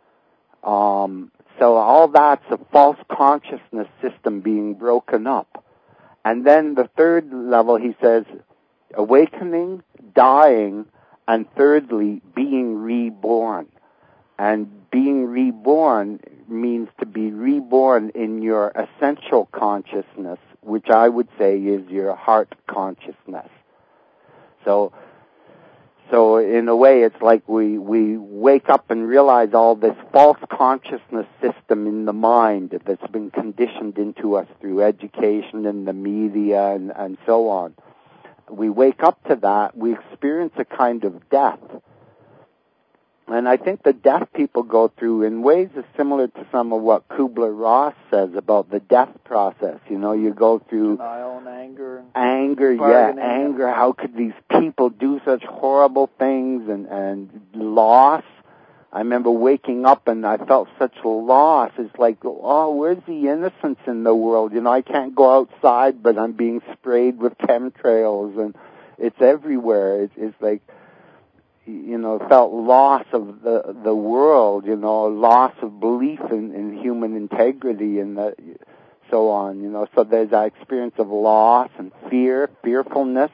So all that's a false consciousness system being broken up. And then the third level, he says, awakening, dying, and thirdly, being reborn. And being reborn means to be reborn in your essential consciousness, which I would say is your heart consciousness. So in a way, it's like we wake up and realize all this false consciousness system in the mind that's been conditioned into us through education and the media and so on. We wake up to that, we experience a kind of death. And I think the death people go through in ways is similar to some of what Kubler-Ross says about the death process. You go through denial and anger. Anger. How could these people do such horrible things and loss? I remember waking up and I felt such loss. It's like, where's the innocence in the world? I can't go outside, but I'm being sprayed with chemtrails, and it's everywhere. It's like, felt loss of the world, loss of belief in human integrity and so on, so there's that experience of loss and fearfulness,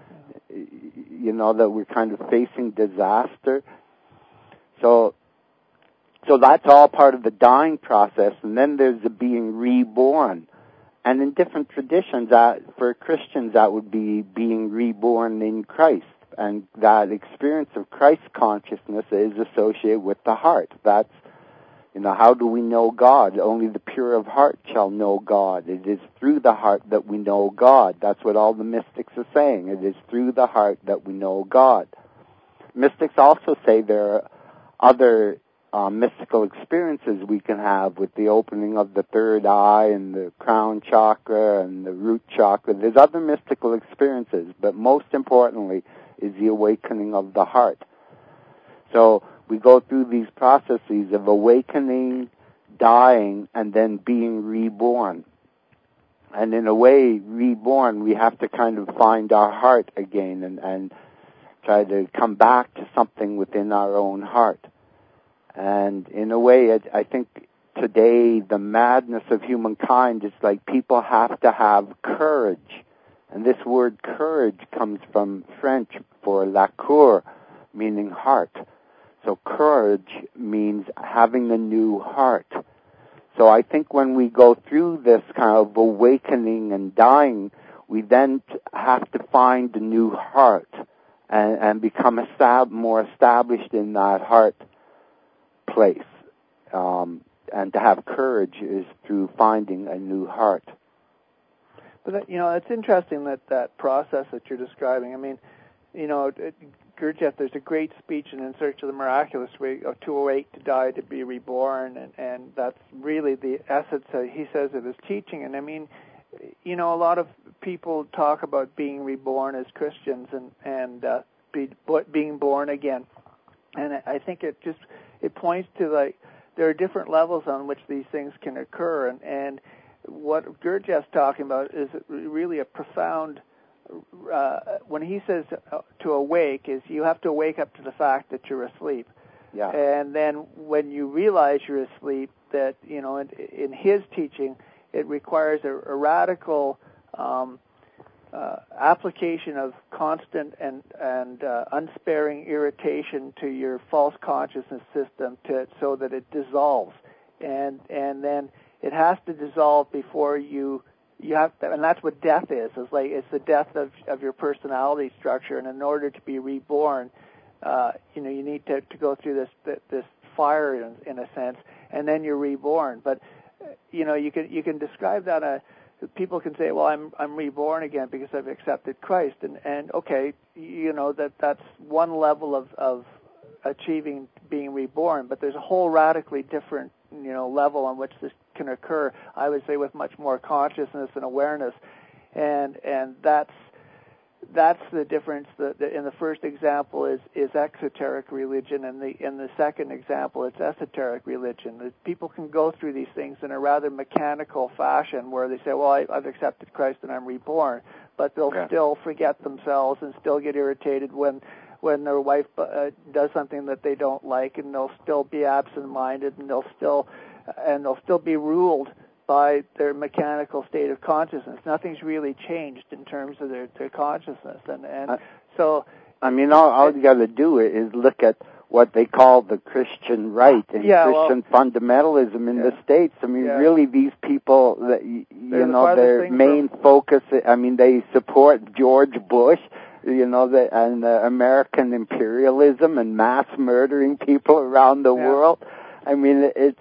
that we're kind of facing disaster. So that's all part of the dying process, and then there's the being reborn. And in different traditions, for Christians, that would be being reborn in Christ. And that experience of Christ consciousness is associated with the heart. That's, how do we know God? Only the pure of heart shall know God. It is through the heart that we know God. That's what all the mystics are saying. It is through the heart that we know God. Mystics also say there are other mystical experiences we can have with the opening of the third eye and the crown chakra and the root chakra. There's other mystical experiences, but most importantly is the awakening of the heart. So we go through these processes of awakening, dying, and then being reborn. And in a way, reborn, we have to kind of find our heart again and try to come back to something within our own heart. And in a way, I think today, the madness of humankind is like people have to have courage. And this word courage comes from French for la cour, meaning heart. So courage means having a new heart. So I think when we go through this kind of awakening and dying, we then have to find a new heart and become more established in that heart place. And to have courage is through finding a new heart. But it's interesting that process that you're describing. I mean, Gurdjieff, there's a great speech in Search of the Miraculous, to awake, to die, to be reborn, and that's really the essence. He says it is teaching, and I mean, a lot of people talk about being reborn as Christians and being born again, and I think it points to there are different levels on which these things can occur, and what Gurdjieff's talking about is really a profound. When he says to awake, is you have to wake up to the fact that you're asleep. Yeah. And then when you realize you're asleep, that in his teaching, it requires a radical application of constant and unsparing irritation to your false consciousness system, so that it dissolves, and then it has to dissolve before you have to, and that's what death is. It's the death of your personality structure, and in order to be reborn, you need to go through this fire in a sense, and then you're reborn. But you can describe that. People can say, well, I'm reborn again because I've accepted Christ, and okay, that's one level of achieving being reborn, but there's a whole radically different level on which this can occur, I would say, with much more consciousness and awareness, and that's the difference. In the first example is exoteric religion, and in the second example it's esoteric religion. People can go through these things in a rather mechanical fashion, where they say, well, I've accepted Christ and I'm reborn, but they'll still forget themselves and still get irritated when their wife does something that they don't like, and they'll still be absent-minded, and they'll still be ruled by their mechanical state of consciousness. Nothing's really changed in terms of their consciousness, and so. I mean, all you got to do is look at what they call the Christian right and Christian fundamentalism in the States. I mean, really, these people, their main focus. I mean, they support George Bush. And American imperialism and mass murdering people around the world. I mean,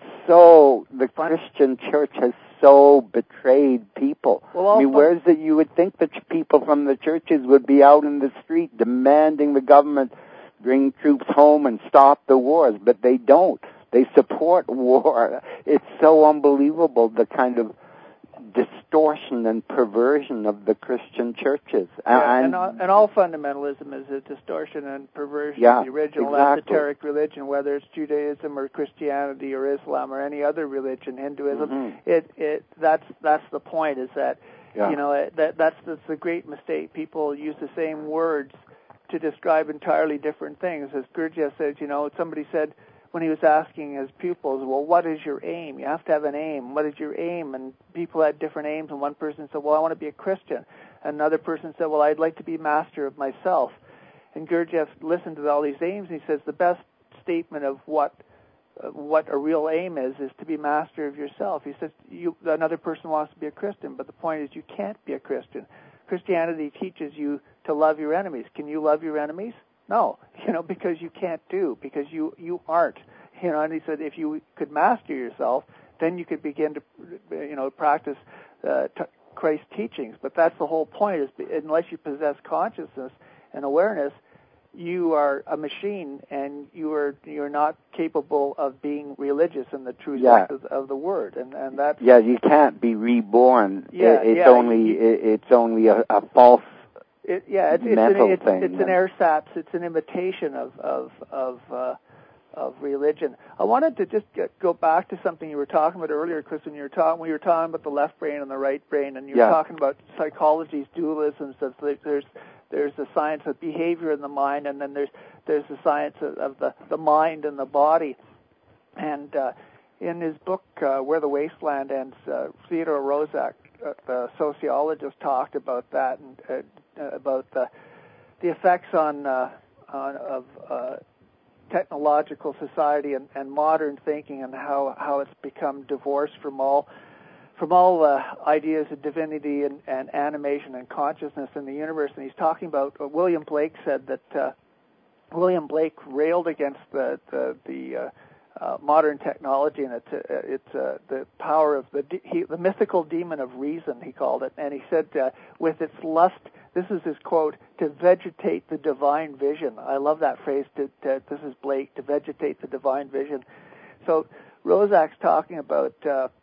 the Christian church has so betrayed people. I mean, where is it you would think that people from the churches would be out in the street demanding the government bring troops home and stop the wars, but they don't. They support war. It's so unbelievable, the kind of distortion and perversion of the Christian churches. And all fundamentalism is a distortion and perversion of the original esoteric religion, whether it's Judaism or Christianity or Islam or any other religion, Hinduism. That's the point, is that that's the great mistake. People use the same words to describe entirely different things. As Gurdjieff says, somebody said, when he was asking his pupils, well, what is your aim? You have to have an aim. What is your aim? And people had different aims, and one person said, well, I want to be a Christian. Another person said, well, I'd like to be master of myself. And Gurdjieff listened to all these aims, and he says the best statement of what a real aim is to be master of yourself. He says another person wants to be a Christian, but the point is you can't be a Christian. Christianity teaches you to love your enemies. Can you love your enemies? No, because you can't because you aren't. And he said if you could master yourself, then you could begin to, practice Christ's teachings. But that's the whole point, is unless you possess consciousness and awareness, you are a machine, and you're not capable of being religious in the true sense of the word. And that's you can't be reborn. It's only a false. It's an ersatz. It's an imitation of religion. I wanted to just go back to something you were talking about earlier, Chris, when you were talking about the left brain and the right brain, and you were talking about psychology's dualisms. There's the science of behavior in the mind, and then there's the science of the mind and the body. And in his book Where the Wasteland Ends, Theodore Roszak, the sociologist, talked about that and about the effects of technological society and modern thinking, and how it's become divorced from all ideas of divinity and animation and consciousness in the universe. And he's talking about William Blake said that William Blake railed against the modern technology, and it's the power of the mythical demon of reason, he called it. And he said with its lust, this is his quote, to vegetate the divine vision. I love that phrase. This is Blake, to vegetate the divine vision. So Roszak's talking about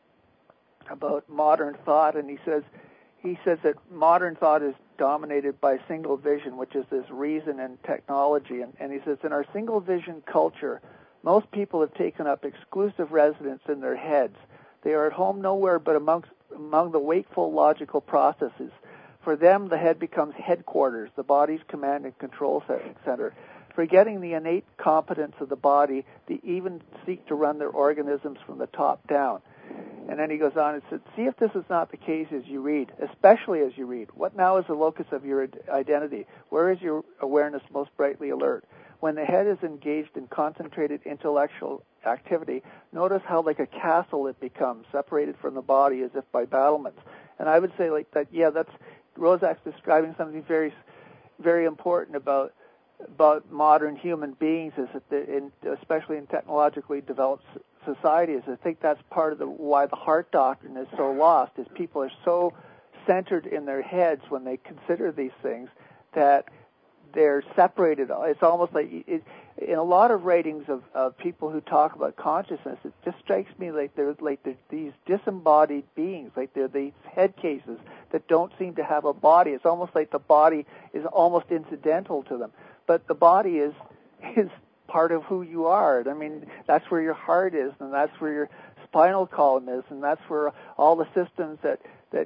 modern thought, and he says that modern thought is dominated by single vision, which is this reason and technology. And he says, in our single vision culture, most people have taken up exclusive residence in their heads. They are at home nowhere but among the wakeful logical processes. For them, the head becomes headquarters, the body's command and control center. Forgetting the innate competence of the body, they even seek to run their organisms from the top down. And then he goes on and said, see if this is not the case as you read, especially as you read. What now is the locus of your identity? Where is your awareness most brightly alert? When the head is engaged in concentrated intellectual activity, notice how like a castle it becomes, separated from the body as if by battlements. And I would say like that, yeah, that's Roszak's describing something very, very important about modern human beings, is that especially in technologically developed societies. I think that's part of why the heart doctrine is so lost, is people are so centered in their heads when they consider these things that they're separated. It's almost like in a lot of writings of people who talk about consciousness, it just strikes me like they're these disembodied beings, like they're these head cases that don't seem to have a body. It's almost like the body is almost incidental to them, but the body is part of who you are. I mean, that's where your heart is, and that's where your spinal column is, and that's where all the systems that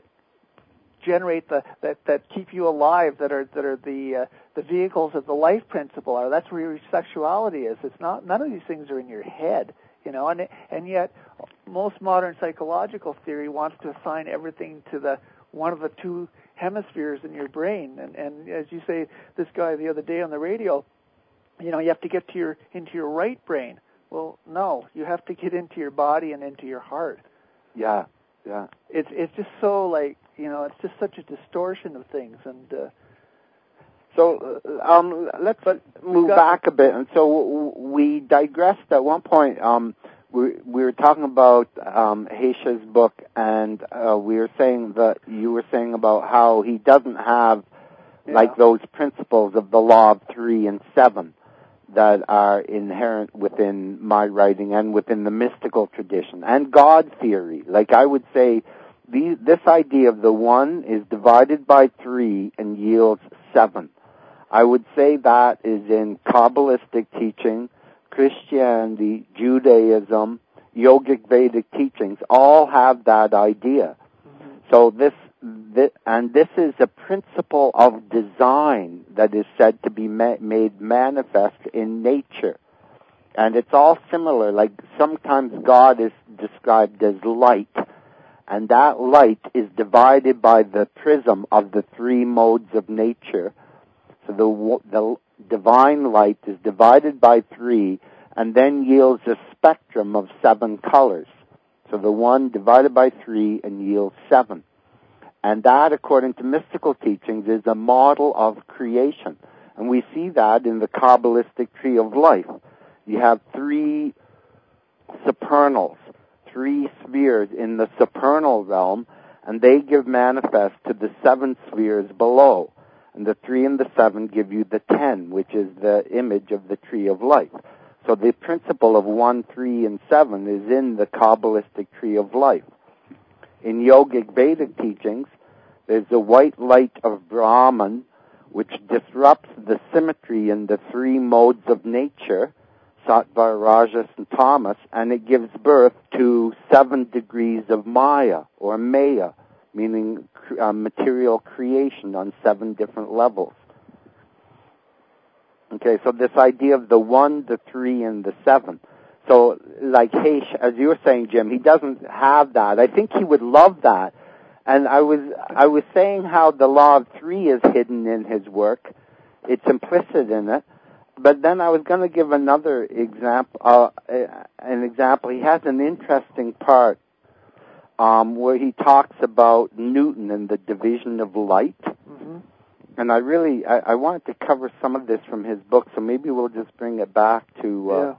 generate that keep you alive, that are the vehicles of the life principle are. That's where your sexuality is. It's not. None of these things are in your head, and yet most modern psychological theory wants to assign everything to one of the two hemispheres in your brain. And as you say, this guy the other day on the radio, you have to get into your right brain. Well, no, you have to get into your body and into your heart. Yeah. It's just so it's just such a distortion of things. And so let's move back a bit. And so we digressed at one point. We were talking about Hesche's book, and we were saying that you were saying about how he doesn't have like those principles of the law of 3 and 7 that are inherent within my writing and within the mystical tradition and God theory. Like I would say, this idea of the 1 is divided by 3 and yields 7. I would say that is in Kabbalistic teaching, Christianity, Judaism, yogic Vedic teachings, all have that idea. Mm-hmm. So this is a principle of design that is said to be made manifest in nature. And it's all similar. Like sometimes God is described as light, and that light is divided by the prism of the 3 modes of nature. So the divine light is divided by 3 and then yields a spectrum of 7 colors. So the 1 divided by 3 and yields 7. And that, according to mystical teachings, is a model of creation. And we see that in the Kabbalistic tree of life. You have 3 supernals, 3 spheres in the supernal realm, and they give manifest to the 7 spheres below. And the 3 and the 7 give you the 10, which is the image of the tree of life. So the principle of 1, 3, and 7 is in the Kabbalistic tree of life. In yogic Vedic teachings, there's the white light of Brahman, which disrupts the symmetry in the 3 modes of nature, Sattva, Rajas, and Tamas, and it gives birth to 7 degrees of Maya, or Maya, meaning material creation on 7 different levels. Okay, so this idea of the 1, the 3, and the 7. So, like, hey, as you were saying, Jim, he doesn't have that. I think he would love that. And I was saying how the law of three is hidden in his work. It's implicit in it. But then I was going to give another example. An example. He has an interesting part where he talks about Newton and the division of light. Mm-hmm. And I wanted to cover some of this from his book, so maybe we'll just bring it back to.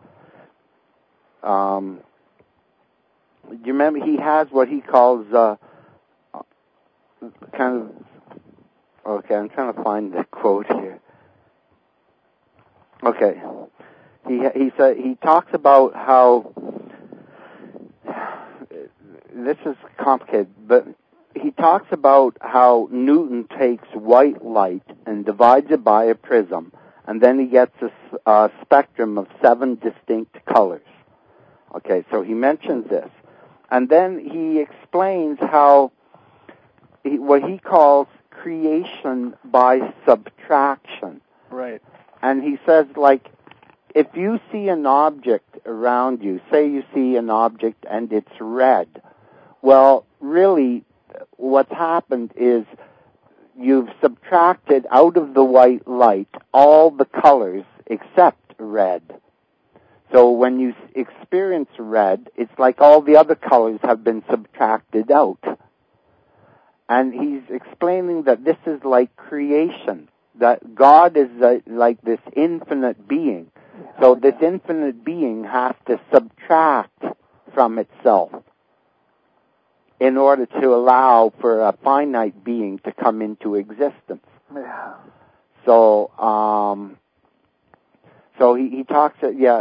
Do you remember he has what he calls kind of? Okay, I'm trying to find the quote here. Okay, he talks about how this is complicated, but he talks about how Newton takes white light and divides it by a prism, and then he gets a spectrum of 7 distinct colors. Okay, so he mentions this. And then he explains how what he calls creation by subtraction. Right. And he says, like, if you see an object around you, say you see an object and it's red, well, really, what's happened is you've subtracted out of the white light all the colors except red. So when you experience red, it's like all the other colors have been subtracted out. And he's explaining that this is like creation, that God is like this infinite being. So this infinite being has to subtract from itself in order to allow for a finite being to come into existence. Yeah. So, he talks.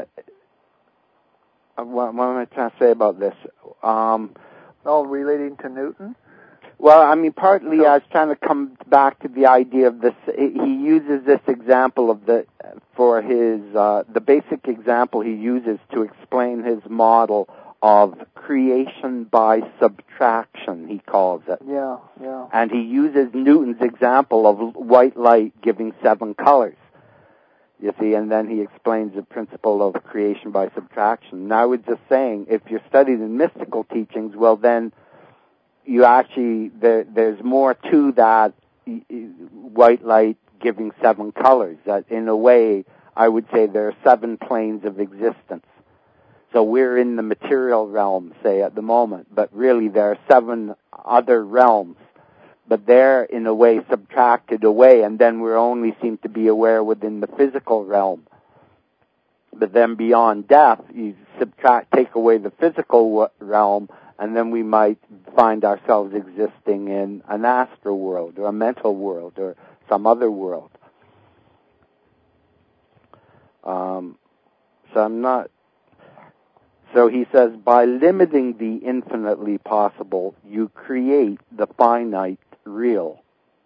What am I trying to say about this? Relating to Newton? Well, I mean, partly I was trying to come back to the idea of this. He uses this example of the basic example he uses to explain his model of creation by subtraction, he calls it. Yeah, yeah. And he uses Newton's example of white light giving 7 colors. You see, and then he explains the principle of creation by subtraction. And I was just saying, if you're studying in mystical teachings, well then, you actually, there's more to that white light giving 7 colors. That in a way, I would say there are 7 planes of existence. So we're in the material realm, say, at the moment, but really there are 7 other realms. But they're, in a way, subtracted away, and then we only seem to be aware within the physical realm. But then beyond death, you take away the physical realm, and then we might find ourselves existing in an astral world, or a mental world, or some other world. So he says, by limiting the infinitely possible, you create the finite real.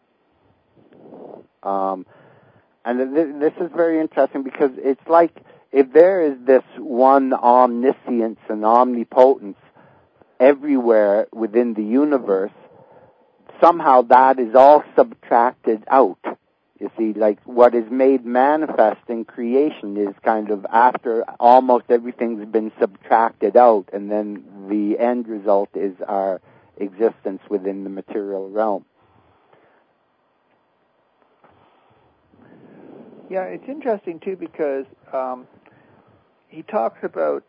And this is very interesting because it's like if there is this one omniscience and omnipotence everywhere within the universe, somehow that is all subtracted out. You see, like what is made manifest in creation is kind of after almost everything's been subtracted out, and then the end result is our existence within the material realm. Yeah, it's interesting too because he talks about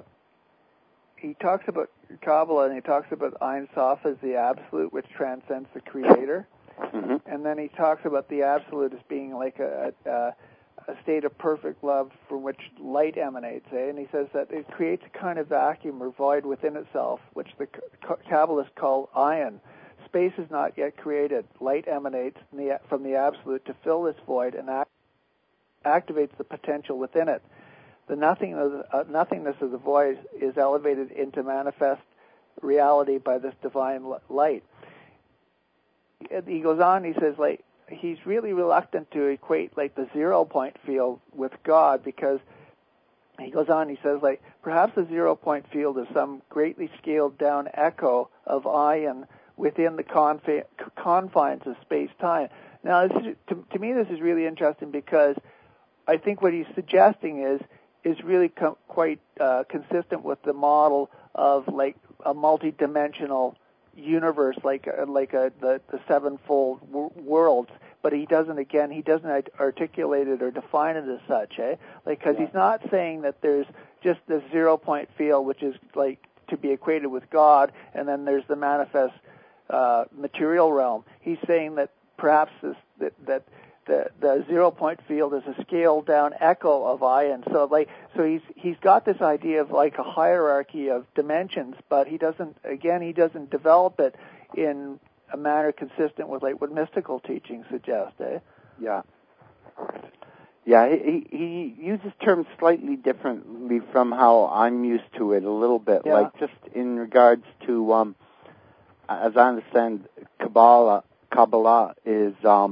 Kabbalah, and he talks about Ein Sof as the absolute, which transcends the creator. Mm-hmm. And then he talks about the absolute as being like a state of perfect love from which light emanates. And he says that it creates a kind of vacuum or void within itself, which the Kabbalists call ayin. Space is not yet created. Light emanates from the absolute to fill this void and activates the potential within it. The nothingness of the void is elevated into manifest reality by this divine light. He goes on, he says, like, he's really reluctant to equate, like, the 0 point field with God, because he goes on, he says, like, perhaps the 0 point field is some greatly scaled down echo of ayin within the confines of space-time. Now, to me, this is really interesting because I think what he's suggesting is is really quite consistent with the model of like a multi-dimensional universe, like the sevenfold worlds. But he doesn't articulate it or define it as such, because he's not saying that there's just this 0-point field, which is like to be equated with God, and then there's the manifest material realm. He's saying that perhaps that the 0-point field is a scaled down echo of I, and so he's got this idea of like a hierarchy of dimensions, but he doesn't develop it in a manner consistent with like what mystical teachings suggest, Yeah. Yeah, he uses terms slightly differently from how I'm used to it a little bit. Yeah. Like just in regards to, as I understand, Kabbalah is,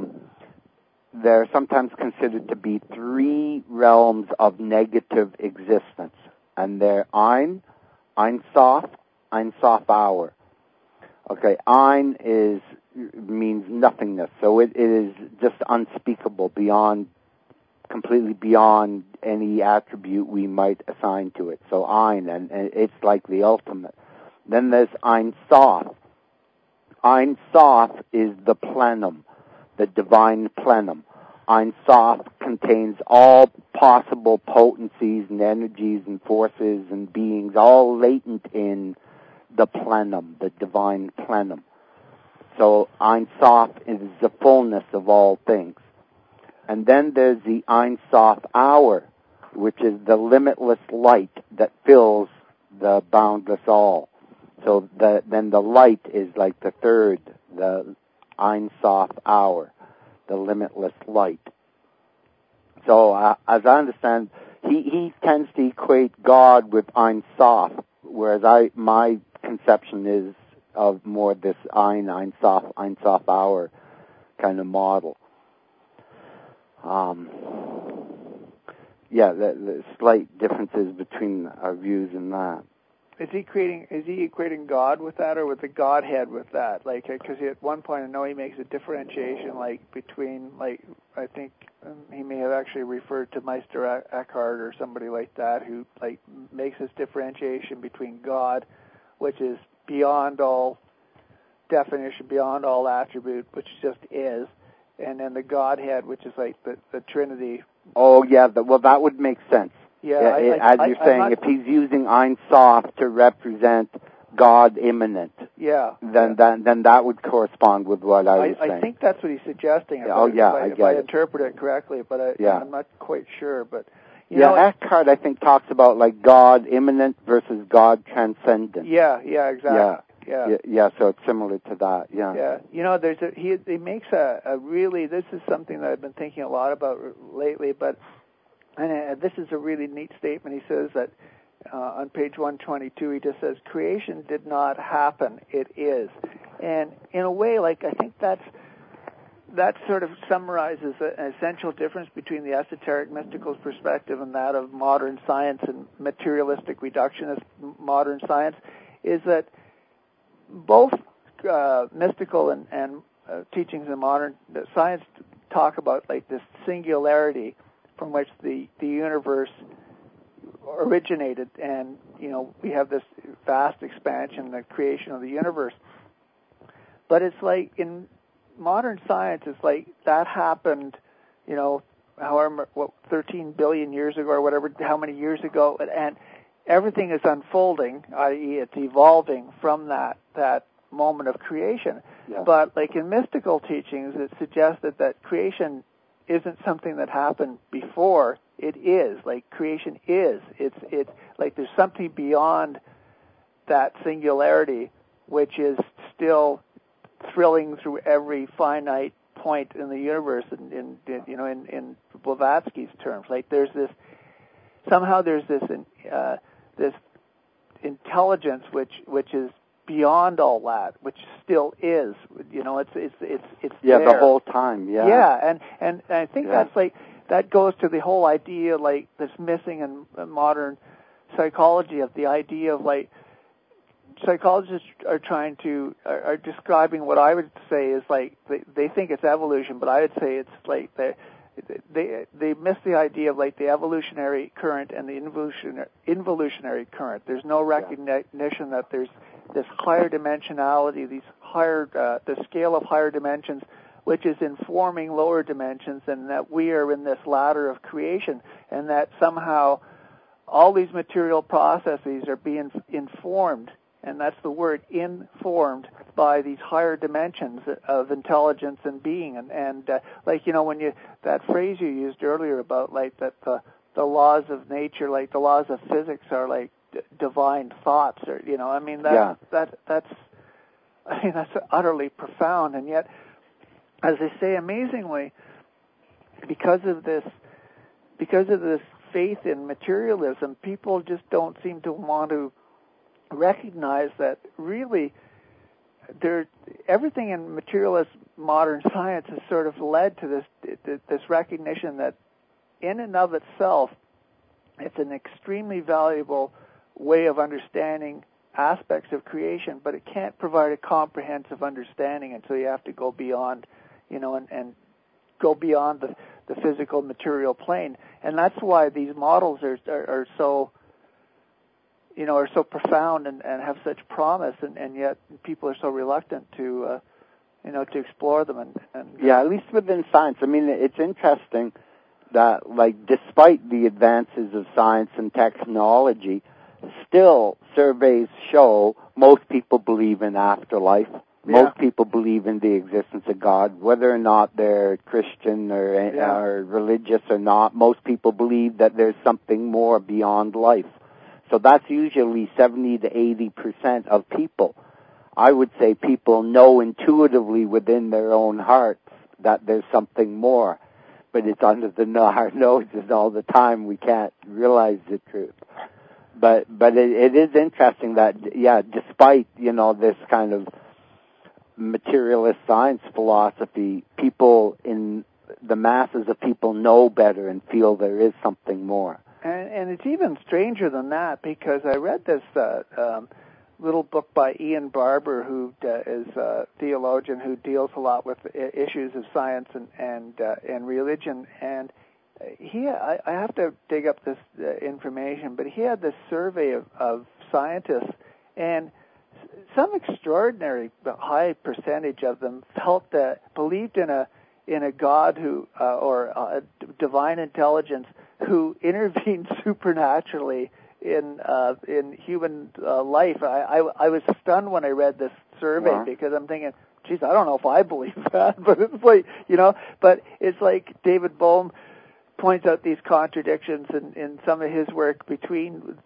they're sometimes considered to be 3 realms of negative existence. And they're Ein, Ein Sof, Hour. Okay, Ein means nothingness, so it is just unspeakable, completely beyond any attribute we might assign to it. So Ein, and it's like the ultimate. Then there's Ein Sof. Ein Sof is the plenum, the divine plenum. Ein Sof contains all possible potencies and energies and forces and beings, all latent in the plenum, the divine plenum. So Ein Sof is the fullness of all things. And then there's the Ein Sof Hour, which is the limitless light that fills the boundless all. So then the light is like the third, the Ein Sof Hour, the limitless light. So as I understand, he tends to equate God with Ein Sof, whereas my conception is of more this Ein Sof Hour kind of model. The slight differences between our views in that. Is he equating God with that, or with the Godhead with that? Like, because at one point I know he makes a differentiation, like between, like I think he may have actually referred to Meister Eckhart or somebody like that, who like makes this differentiation between God, which is beyond all definition, beyond all attribute, which just is, and then the Godhead, which is like the Trinity. Oh yeah, well that would make sense. Yeah, as you're saying, if he's using Ein Sof to represent God immanent, then that would correspond with what I was saying. I think that's what he's suggesting. If I interpret it correctly, but I'm not quite sure. But Eckhart I think talks about like God immanent versus God transcendent. Yeah, exactly. Yeah, so it's similar to that. Yeah. He makes a really. This is something that I've been thinking a lot about lately, but. And this is a really neat statement. He says that on page 122, he just says, creation did not happen, it is. And in a way, like, I think that sort of summarizes an essential difference between the esoteric mystical perspective and that of modern science and materialistic reductionist modern science, is that both mystical and teachings in modern science talk about like this singularity from which the universe originated, and we have this vast expansion, the creation of the universe. But it's like in modern science, it's like that happened, however, 13 billion years ago or whatever, how many years ago, and everything is unfolding, i.e., it's evolving from that moment of creation. Yeah. But like in mystical teachings, it suggested that creation isn't something that happened before. It is. Like creation is. It's like there's something beyond that singularity, which is still thrilling through every finite point in the universe. In Blavatsky's terms, like there's this this intelligence which is beyond all that, which still is, it's there. The whole time, and I think that's like, that goes to the whole idea, like, that's missing in modern psychology, of the idea of, like, psychologists are describing what I would say is, like, they think it's evolution, but I would say it's like they miss the idea of like the evolutionary current and the involutionary current. There's no recognition that there's this higher dimensionality, these higher, the scale of higher dimensions, which is informing lower dimensions, and that we are in this ladder of creation, and that somehow all these material processes are being informed, and that's the word, informed, by these higher dimensions of intelligence and being. And like, you know, when that phrase you used earlier about like that the laws of nature, like the laws of physics are like divine thoughts, or, you know, I mean, that's utterly profound. And yet, as I say, amazingly, because of this faith in materialism, people just don't seem to want to recognize that really everything in materialist modern science has sort of led to this recognition that in and of itself it's an extremely valuable way of understanding aspects of creation, but it can't provide a comprehensive understanding until you have to go beyond, you know, and go beyond the physical material plane. And that's why these models are so, you know, are so profound and have such promise, and yet people are so reluctant to, you know, to explore them. And yeah, at least within science. I mean, it's interesting that, like, despite the advances of science and technology, still surveys show most people believe in afterlife. Most people believe in the existence of God, whether or not they're Christian or religious or not. Most people believe that there's something more beyond life. So that's usually 70 to 80% of people. I would say people know intuitively within their own hearts that there's something more, but it's under our noses all the time. We can't realize the truth. But it is interesting that, yeah, despite, you know, this kind of materialist science philosophy, people in the masses of people know better and feel there is something more. And it's even stranger than that, because I read this little book by Ian Barber, who is a theologian who deals a lot with issues of science and religion. And I have to dig up this information, but he had this survey of scientists, and some extraordinary high percentage of them believed in a God who or a divine intelligence who intervened supernaturally in human life. I was stunned when I read this survey, because I'm thinking, geez, I don't know if I believe that, but it's like, you know, but it's like David Bohm points out these contradictions in some of his work between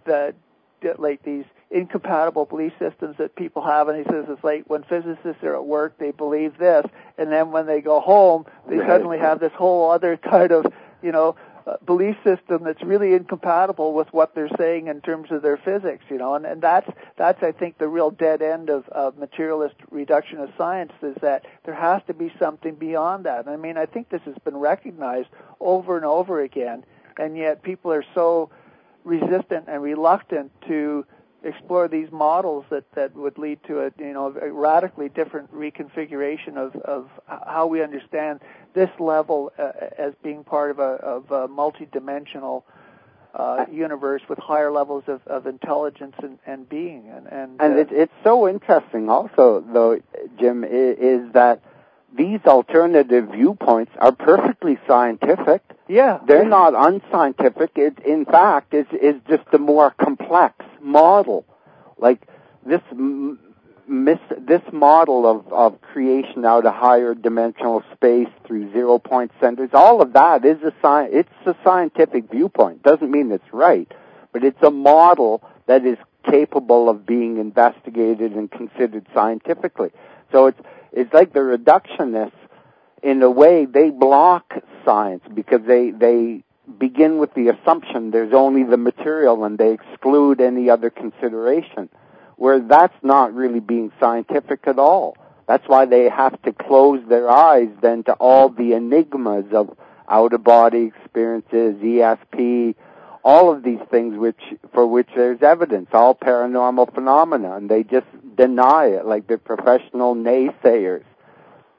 these incompatible belief systems that people have, and he says it's like when physicists are at work, they believe this, and then when they go home, they suddenly have this whole other kind of, you know, belief system that's really incompatible with what they're saying in terms of their physics, you know, and that's I think the real dead end of materialist reductionist science, is that there has to be something beyond that. And I mean, I think this has been recognized over and over again, and yet people are so resistant and reluctant to explore these models that would lead to a radically different reconfiguration of how we understand this level as being part of a multidimensional universe with higher levels of intelligence and being. And it's so interesting also, though, Jim, is that these alternative viewpoints are perfectly scientific. Yeah. They're not unscientific. It, in fact, is just a more complex model. Like this model of creation out of higher dimensional space through 0-point centers, all of that is it's a scientific viewpoint. Doesn't mean it's right, but it's a model that is capable of being investigated and considered scientifically. So it's like the reductionists, in a way, they block science because they begin with the assumption there's only the material and they exclude any other consideration, where that's not really being scientific at all. That's why they have to close their eyes then to all the enigmas of out-of-body experiences, ESP, all of these things for which there's evidence, all paranormal phenomena, and they just deny it like they're professional naysayers.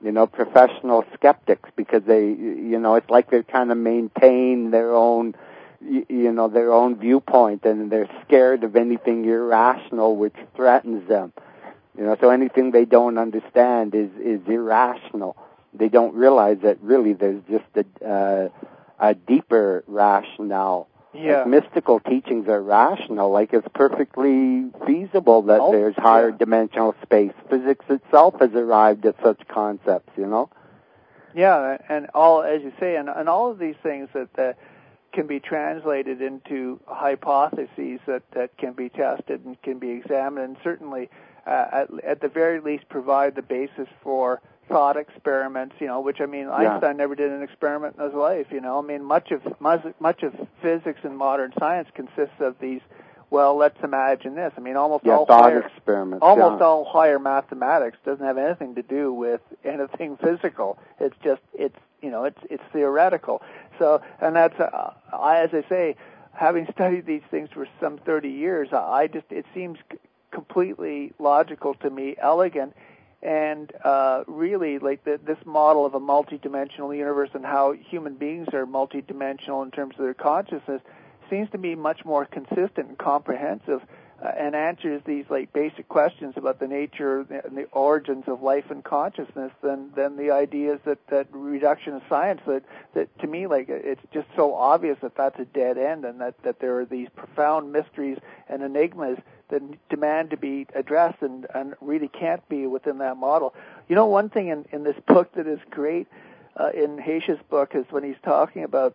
professional skeptics, because they, it's like they're trying to maintain their own, their own viewpoint, and they're scared of anything irrational which threatens them. So anything they don't understand is irrational. They don't realize that really there's just a deeper rationale. Yeah. Like mystical teachings are rational. Like it's perfectly feasible that there's higher dimensional space. Physics itself has arrived at such concepts, Yeah, and all, as you say, and all of these things that can be translated into hypotheses that can be tested and can be examined, and certainly at the very least provide the basis for thought experiments, which, Einstein never did an experiment in his life, much of physics and modern science consists of these, well, let's imagine this. Almost all higher mathematics doesn't have anything to do with anything physical. It's just, it's theoretical. So, and that's, as I say, having studied these things for some 30 years, it seems completely logical to me, elegant, and really, like this model of a multidimensional universe and how human beings are multidimensional in terms of their consciousness seems to be much more consistent and comprehensive, and answers these like basic questions about the nature and the origins of life and consciousness than the ideas that reductionist science that to me, like, it's just so obvious that that's a dead end, and that there are these profound mysteries and enigmas that demand to be addressed and really can't be within that model. One thing in this book that is great, in Heche's book, is when he's talking about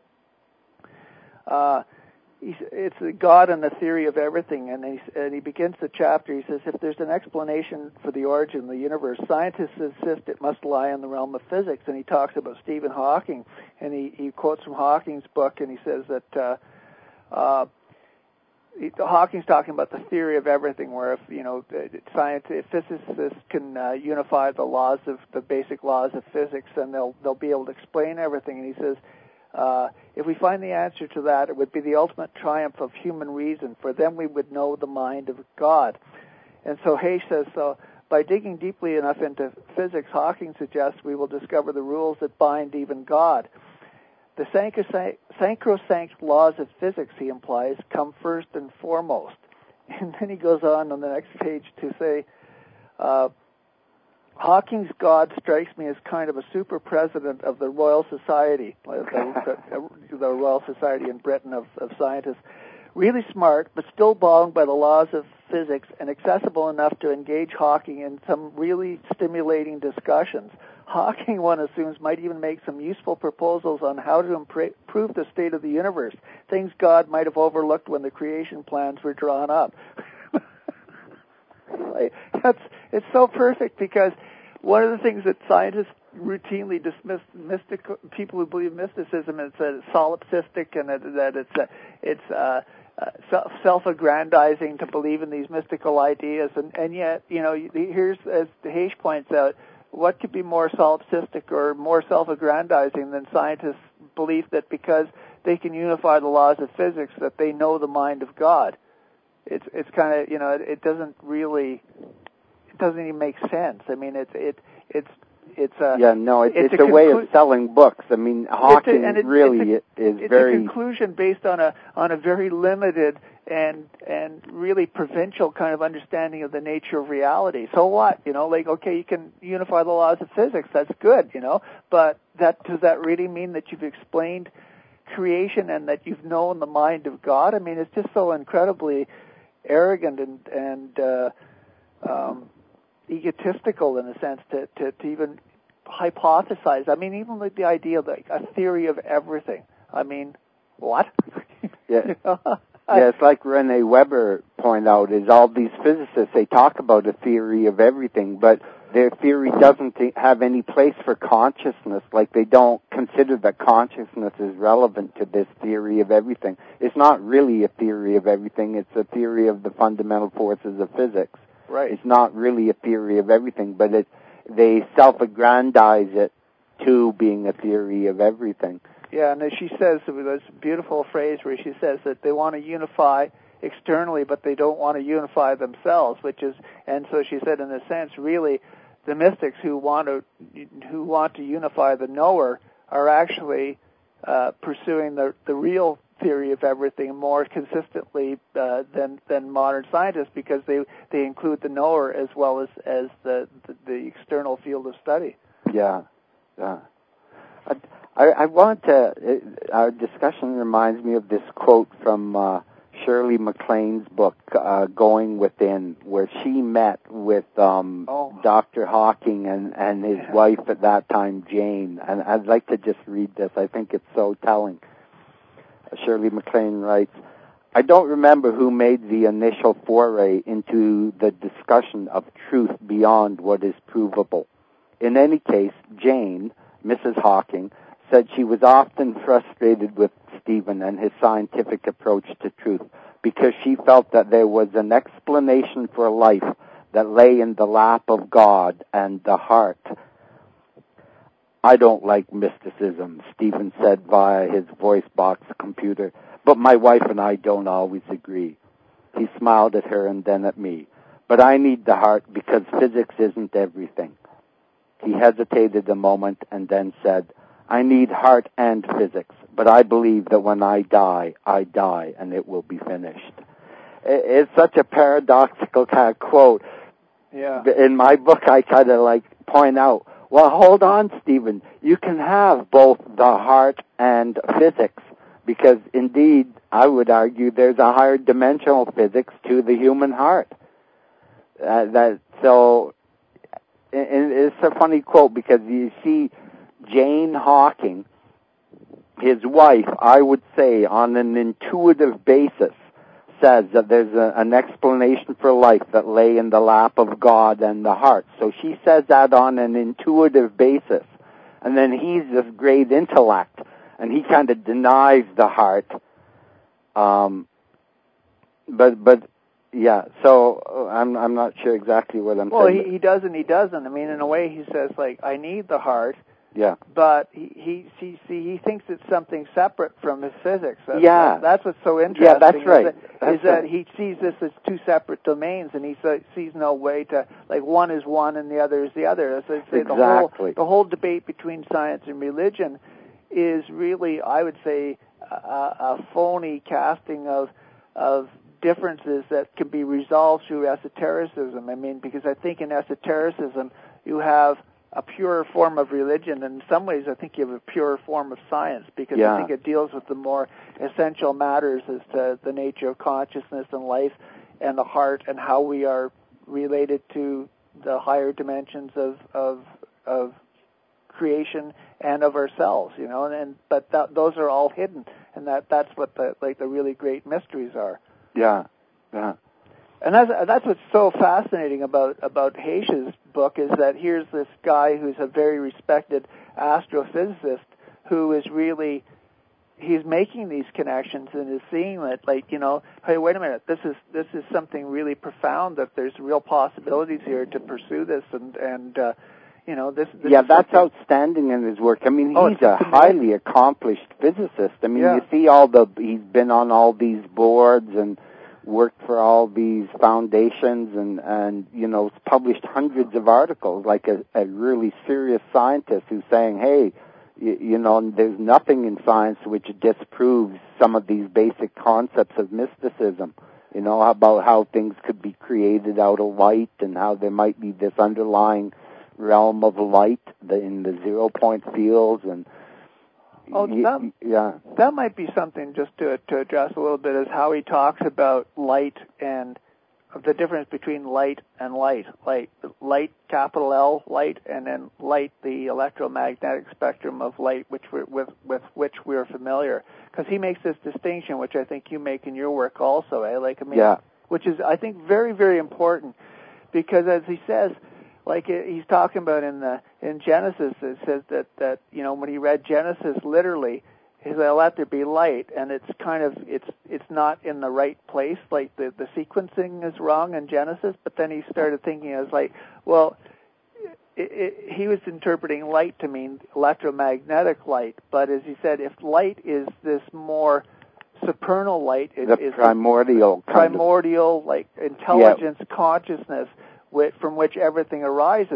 it's God and the theory of everything, and he begins the chapter. He says, if there's an explanation for the origin of the universe, scientists insist it must lie in the realm of physics. And he talks about Stephen Hawking, and he quotes from Hawking's book, and he says that Hawking's talking about the theory of everything, where if physicists can unify the basic laws of physics, then they'll be able to explain everything. And he says, if we find the answer to that, it would be the ultimate triumph of human reason, for then we would know the mind of God. And so Heche says, so by digging deeply enough into physics, Hawking suggests we will discover the rules that bind even God. The sacrosanct laws of physics, he implies, come first and foremost. And then he goes on the next page to say, Hawking's God strikes me as kind of a super president of the Royal Society, the Royal Society in Britain of scientists. Really smart, but still bound by the laws of physics and accessible enough to engage Hawking in some really stimulating discussions. Hawking, one assumes, might even make some useful proposals on how to improve the state of the universe, things God might have overlooked when the creation plans were drawn up. It's so perfect, because one of the things that scientists routinely dismiss people who believe mysticism is that it's solipsistic, and that it's self-aggrandizing to believe in these mystical ideas, and yet, here's, as Heche points out, what could be more solipsistic or more self-aggrandizing than scientists' belief that because they can unify the laws of physics, that they know the mind of God? It's kind of, it doesn't even make sense. It's a way of selling books. Hawking is very. It's a conclusion based on a very limited and really provincial kind of understanding of the nature of reality. So what? Okay, you can unify the laws of physics. That's good, but does that really mean that you've explained creation and that you've known the mind of God? It's just so incredibly arrogant and egotistical, in a sense, to even hypothesize. Even like the idea of a theory of everything. What? Yeah. Yeah, it's like Rene Weber pointed out, is all these physicists, they talk about a theory of everything, but their theory doesn't have any place for consciousness. Like, they don't consider that consciousness is relevant to this theory of everything. It's not really a theory of everything. It's a theory of the fundamental forces of physics. Right. It's not really a theory of everything, but they self-aggrandize it to being a theory of everything. Yeah, and as she says, there's a beautiful phrase where she says that they want to unify externally, but they don't want to unify themselves, and so she said, in a sense, really, the mystics who want to unify the knower are actually pursuing the real theory of everything more consistently than modern scientists, because they include the knower as well as the external field of study. Yeah. I want to. Our discussion reminds me of this quote from Shirley MacLaine's book, Going Within, where she met with Dr. Hawking and his wife at that time, Jane. And I'd like to just read this. I think it's so telling. Shirley MacLaine writes, I don't remember who made the initial foray into the discussion of truth beyond what is provable. In any case, Jane, Mrs. Hawking, said she was often frustrated with Stephen and his scientific approach to truth because she felt that there was an explanation for life that lay in the lap of God and the heart. I don't like mysticism, Stephen said via his voice box computer, but my wife and I don't always agree. He smiled at her and then at me. But I need the heart because physics isn't everything. He hesitated a moment and then said, I need heart and physics, but I believe that when I die and it will be finished. It's such a paradoxical kind of quote. Yeah. In my book, I kind of point out, well, hold on, Stephen. You can have both the heart and physics, because indeed, I would argue there's a higher dimensional physics to the human heart. So it's a funny quote, because you see Jane Hawking, his wife, I would say, on an intuitive basis, says that there's an explanation for life that lay in the lap of God and the heart. So she says that on an intuitive basis. And then he's this great intellect, and he kind of denies the heart. But yeah, so I'm not sure exactly what I'm saying. Well, he does and he doesn't. I mean, in a way, he says, I need the heart. Yeah. But he thinks it's something separate from his physics. That's what's so interesting. Yeah, that's right. Is that he sees this as two separate domains, and he sees no way to, one is one and the other is the other. As I say, exactly. The whole debate between science and religion is really, I would say, a phony casting of differences that can be resolved through esotericism. I mean, because I think in esotericism you have a pure form of religion, and in some ways I think you have a pure form of science, because I think it deals with the more essential matters as to the nature of consciousness and life and the heart and how we are related to the higher dimensions of creation and of ourselves, but those are all hidden, and that's what the really great mysteries are. Yeah. And that's what's so fascinating about Heche's book, is that here's this guy who's a very respected astrophysicist who is really, he's making these connections and is seeing that, hey, wait a minute, this is something really profound, that there's real possibilities here to pursue this, and this yeah, that's outstanding in his work. I mean, he's a highly accomplished physicist. I mean, you see he's been on all these boards and worked for all these foundations and published hundreds of articles, like a really serious scientist who's saying, hey, there's nothing in science which disproves some of these basic concepts of mysticism, about how things could be created out of light and how there might be this underlying realm of light in the 0-point fields. And that might be something just to address a little bit, is how he talks about light and the difference between light and light, capital L, light, and then light, the electromagnetic spectrum of light, with which we're familiar. Because he makes this distinction, which I think you make in your work also, which is, I think, very, very important, because as he says, he's talking about in Genesis, it says that when he read Genesis literally, he said, let there be light, and it's kind of, it's not in the right place, the sequencing is wrong in Genesis, but then he started thinking, I was like, well, he was interpreting light to mean electromagnetic light, but as he said, if light is this more supernal light, is primordial, intelligence, consciousness, from which everything arises,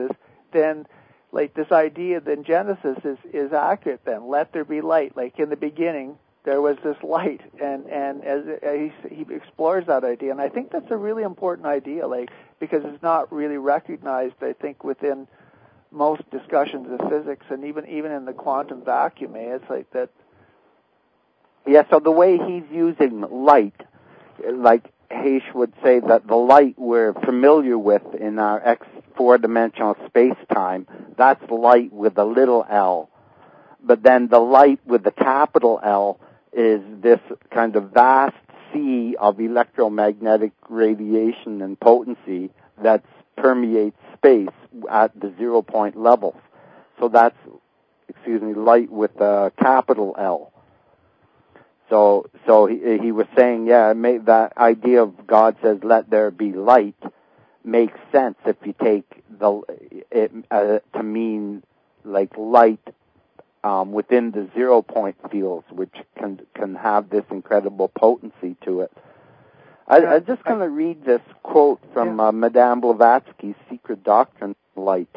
then like this idea in Genesis is accurate then. Let there be light. Like in the beginning, there was this light, and as he explores that idea, and I think that's a really important idea, like because it's not really recognized, I think, within most discussions of physics, and even in the quantum vacuum, it's like that. Yeah, so the way he's using light, like Haish would say that the light we're familiar with in our four-dimensional space-time, that's light with a little L. But then the light with the capital L is this kind of vast sea of electromagnetic radiation and potency that permeates space at the 0-point levels. So that's, light with a capital L. So he was saying, that idea of God says, let there be light, makes sense if you take it to mean like light within the 0-point fields, which can have this incredible potency to it. I'm just going to read this quote from Madame Blavatsky's Secret Doctrine of Light.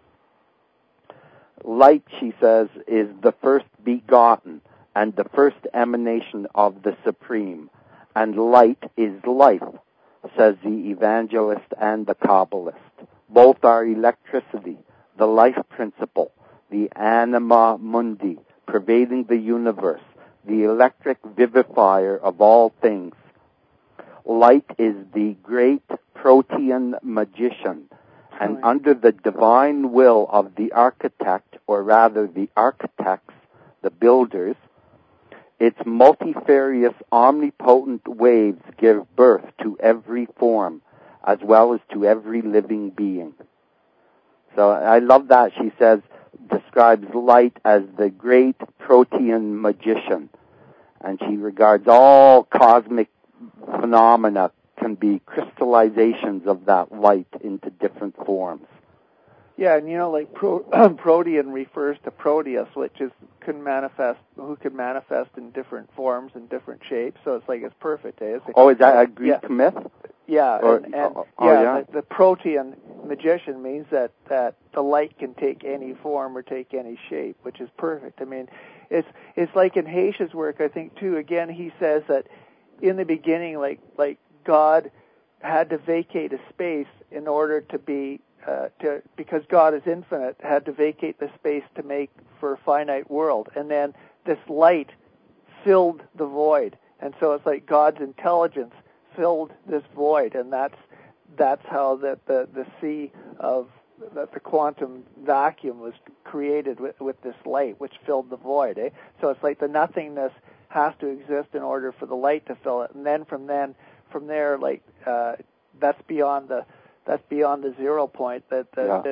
Light, she says, is the first begotten and the first emanation of the Supreme, and light is life, says the evangelist and the Kabbalist. Both are electricity, the life principle, the anima mundi, pervading the universe, the electric vivifier of all things. Light is the great protean magician, and under the divine will of the architect, or rather the architects, the builders, its multifarious, omnipotent waves give birth to every form, as well as to every living being. So I love that. She says, describes light as the great protean magician, and she regards all cosmic phenomena can be crystallizations of that light into different forms. Yeah, and like protean refers to Proteus, which who can manifest in different forms and different shapes. So it's like it's perfect. Is that a Greek myth? Yeah, the protean magician means that the light can take any form or take any shape, which is perfect. I mean, it's like in Haish's work, I think too. Again, he says that in the beginning, like God had to vacate a space in order to be. Because God is infinite, had to vacate the space to make for a finite world. And then this light filled the void. And so it's like God's intelligence filled this void, and that's how the sea of the quantum vacuum was created with this light, which filled the void. So it's like the nothingness has to exist in order for the light to fill it. And then from there, like that's beyond the 0 point. Then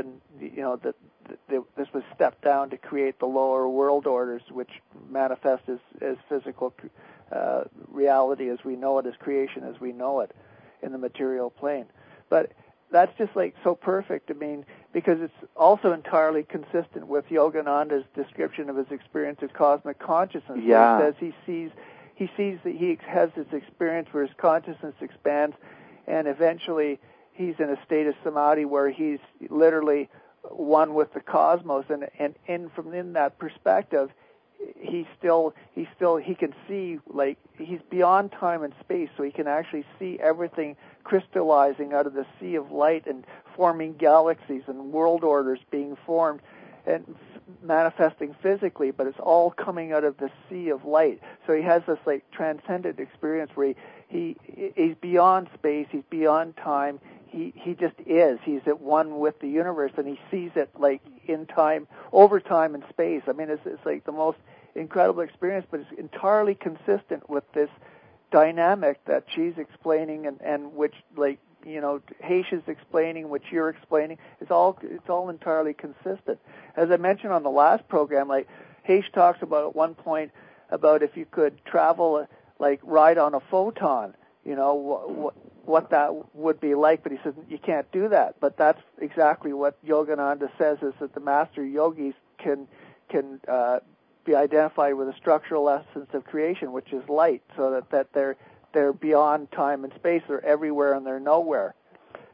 this was stepped down to create the lower world orders, which manifest as physical reality as we know it, as creation as we know it in the material plane. But that's just like so perfect. I mean, because it's also entirely consistent with Yogananda's description of his experience of cosmic consciousness. Yeah. Where he says he sees that he has this experience where his consciousness expands, and eventually he's in a state of samadhi where he's literally one with the cosmos, and from that perspective, he can see, like, he's beyond time and space, so he can actually see everything crystallizing out of the sea of light and forming galaxies and world orders being formed and manifesting physically, but it's all coming out of the sea of light. So he has this like transcendent experience where he's beyond space, he's beyond time. He just is. He's at one with the universe, and he sees it like in time, over time and space. I mean, it's like the most incredible experience, but it's entirely consistent with this dynamic that she's explaining, and which, like, Haish is explaining, which you're explaining. It's all entirely consistent. As I mentioned on the last program, like Haish talks about at one point about if you could travel, like ride on a photon, what that would be like, but he says you can't do that. But that's exactly what Yogananda says, is that the master yogis can be identified with a structural essence of creation, which is light, so that they're beyond time and space. They're everywhere and they're nowhere.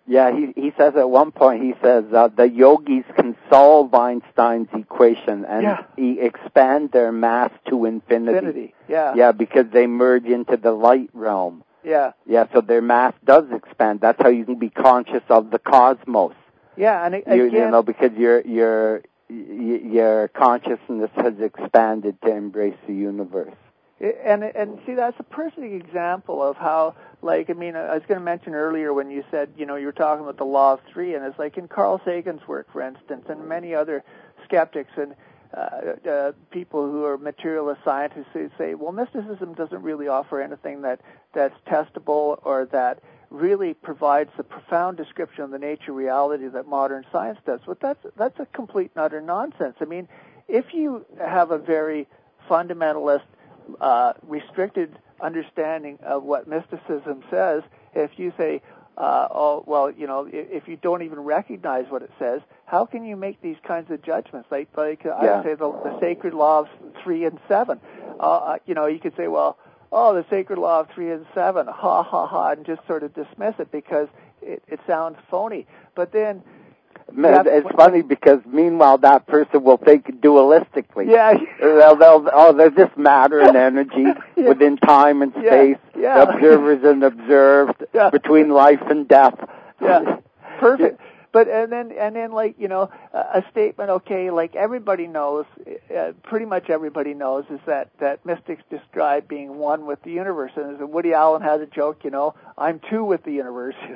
Yeah, he says at one point, he says the yogis can solve Einstein's equation and expand their mass to infinity. Yeah, because they merge into the light realm. Yeah, so their mass does expand. That's how you can be conscious of the cosmos. Yeah, and again, you know, because your consciousness has expanded to embrace the universe. And see, that's a perfect example of how, like, I mean, I was going to mention earlier when you said, you know, you were talking about the law of three, and it's like in Carl Sagan's work, for instance, and many other skeptics and people who are materialist scientists who say, well, mysticism doesn't really offer anything that's testable or that really provides the profound description of the nature reality that modern science does. But that's a complete and utter nonsense. I mean, if you have a very fundamentalist, restricted understanding of what mysticism says, if you say, oh, well, you know, if you don't even recognize what it says, how can you make these kinds of judgments? Like I would say the sacred law of 3 and 7. You know, you could say, well, oh, the sacred law of 3 and 7, ha, ha, ha, and just sort of dismiss it because it sounds phony. But then... It's funny because meanwhile that person will think dualistically. Yeah. There's just matter and energy within time and space. Yeah. The observers and observed between life and death. Yeah. Perfect. But and then like, you know, a statement, okay, like everybody knows, pretty much everybody knows, is that mystics describe being one with the universe. And Woody Allen has a joke, you know, I'm two with the universe, you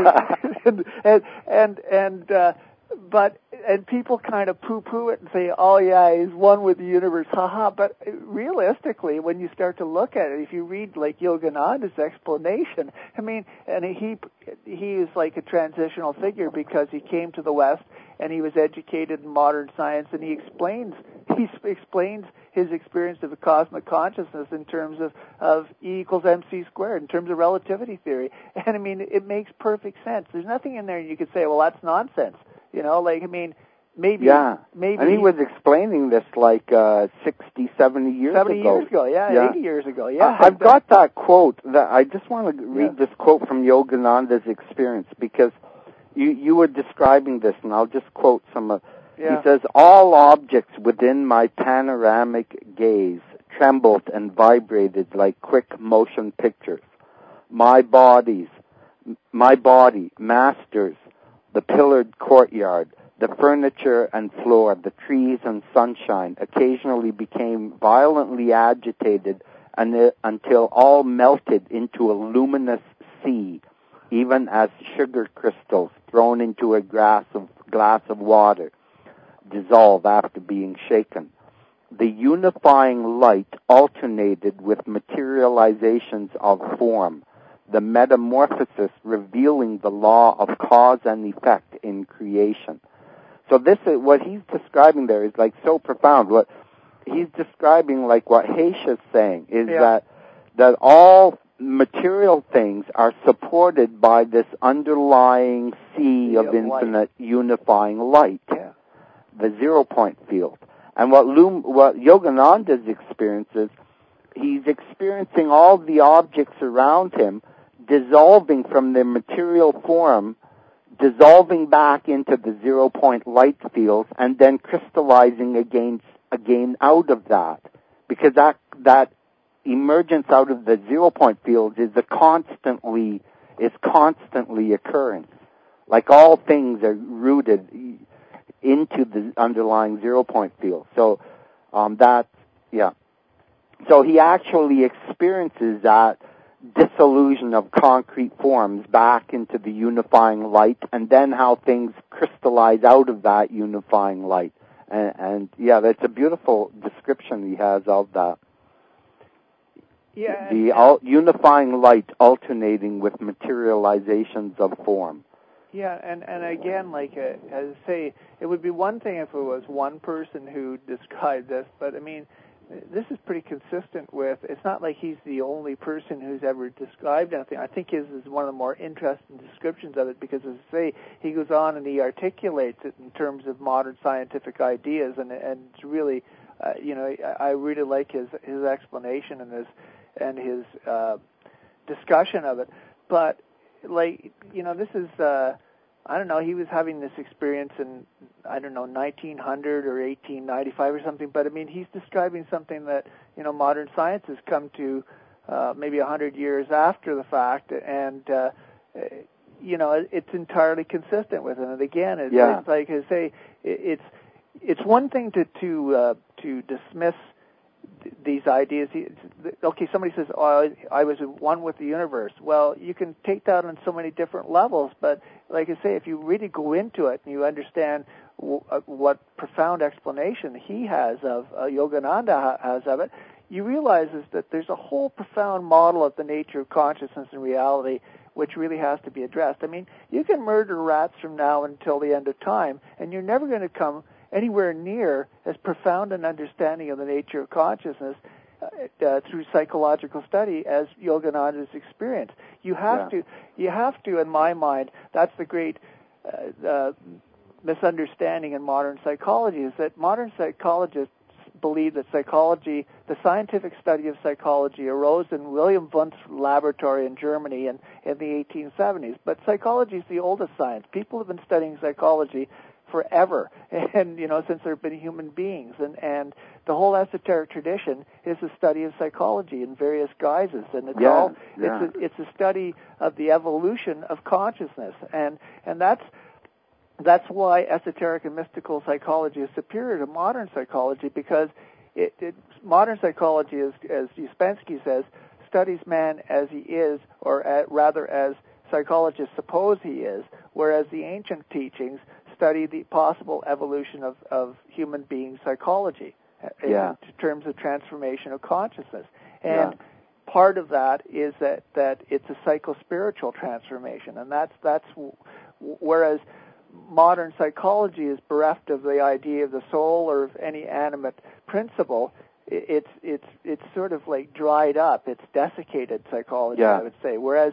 know. But people kind of poo-poo it and say, oh yeah, he's one with the universe, haha. But realistically, when you start to look at it, if you read like Yogananda's explanation, I mean, and he is like a transitional figure because he came to the West and he was educated in modern science, and he explains his experience of the cosmic consciousness in terms of E equals mc squared, in terms of relativity theory. And I mean, it makes perfect sense. There's nothing in there you could say, well, that's nonsense. You know, like, I mean, maybe... And he was explaining this like 60, 70 years ago. 70 years ago, 80 years ago, I've got that quote. That I just want to read this quote from Yogananda's experience, because you were describing this, and I'll just quote some of... He says, all objects within my panoramic gaze trembled and vibrated like quick motion pictures. My body, masters, the pillared courtyard, the furniture and floor, the trees and sunshine occasionally became violently agitated until all melted into a luminous sea, even as sugar crystals thrown into a glass of water dissolve after being shaken. The unifying light alternated with materializations of form, the metamorphosis revealing the law of cause and effect in creation. So this is what he's describing there is like so profound. What he's describing, like what Heche is saying, is that all material things are supported by this underlying sea of infinite unifying light, the 0-point field. And what Yogananda's experience is, he's experiencing all the objects around him dissolving from their material form, dissolving back into the 0-point light field, and then crystallizing again out of that. Because that emergence out of the 0-point field is constantly occurring. Like all things are rooted into the underlying 0-point field. So So he actually experiences that dissolution of concrete forms back into the unifying light, and then how things crystallize out of that unifying light. And that's a beautiful description he has of that. Yeah. The unifying light alternating with materializations of form. Yeah, and again, like as I say, it would be one thing if it was one person who described this, but I mean, this is pretty consistent with, it's not like he's the only person who's ever described anything. I think his is one of the more interesting descriptions of it, because, as I say, he goes on and he articulates it in terms of modern scientific ideas, and it's really, I really like his explanation and his discussion of it. But this is, I don't know, he was having this experience in, 1900 or 1895 or something, but I mean, he's describing something that, modern science has come to maybe 100 years after the fact, and, it's entirely consistent with it. And again, it's like I say, it's one thing to dismiss these ideas. Okay, somebody says, "Oh, I was one with the universe." Well, you can take that on so many different levels, but like I say, if you really go into it and you understand what profound explanation he has of Yogananda has of it, you realize is that there's a whole profound model of the nature of consciousness and reality which really has to be addressed. I mean, you can murder rats from now until the end of time, and you're never going to come anywhere near as profound an understanding of the nature of consciousness through psychological study as Yogananda's experience. You have to, in my mind, that's the great misunderstanding in modern psychology, is that modern psychologists believe that psychology, the scientific study of psychology, arose in William Wundt's laboratory in Germany in the 1870s. But psychology is the oldest science. People have been studying psychology forever, and since there have been human beings, and the whole esoteric tradition is a study of psychology in various guises, and it's a study of the evolution of consciousness, and that's why esoteric and mystical psychology is superior to modern psychology, because modern psychology, as Ouspensky says, studies man as he is, or rather as psychologists suppose he is, whereas the ancient teachings study the possible evolution of human being psychology in terms of transformation of consciousness. And part of that is that it's a psycho-spiritual transformation, and that's whereas modern psychology is bereft of the idea of the soul or of any animate principle. It's sort of like dried up. It's desiccated psychology, I would say. Whereas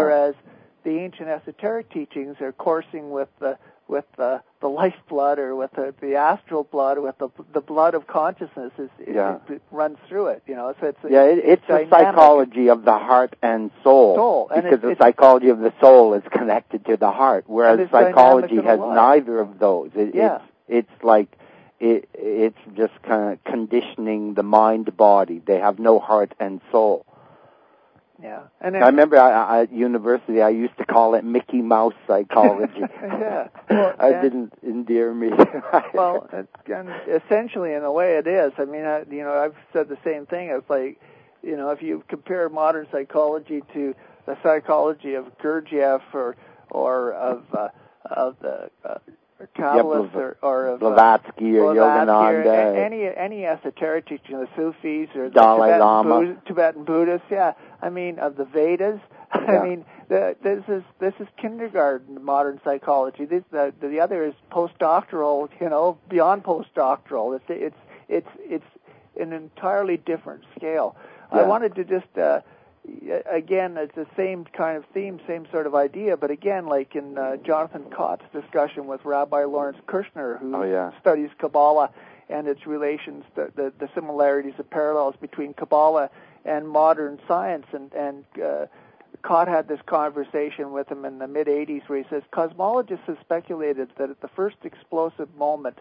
the ancient esoteric teachings are coursing with the lifeblood, or with the astral blood, with the blood of consciousness. It runs through it. So it's a psychology of the heart and soul. Because the psychology of the soul is connected to the heart, whereas psychology has neither of those. It's like it's just kind of conditioning the mind-body. They have no heart and soul. Yeah, and I remember at university I used to call it Mickey Mouse psychology. It didn't endear me. Well, and essentially, in a way, it is. I mean, I've said the same thing. It's like, if you compare modern psychology to the psychology of Gurdjieff or of the Kabbalists or of Blavatsky or Yogananda, or any esoteric teaching, the Sufis or the Dalai Lama, Tibetan Buddhists, I mean, of the Vedas. I mean, this is kindergarten modern psychology. The other is postdoctoral, beyond postdoctoral. It's an entirely different scale. I wanted to just again, it's the same kind of theme, same sort of idea, but again, like in Jonathan Cott's discussion with Rabbi Lawrence Kirshner, who studies Kabbalah and its relations, the similarities, the parallels between Kabbalah and modern science, and Cott had this conversation with him in the mid-'80s where he says, cosmologists have speculated that at the first explosive moment,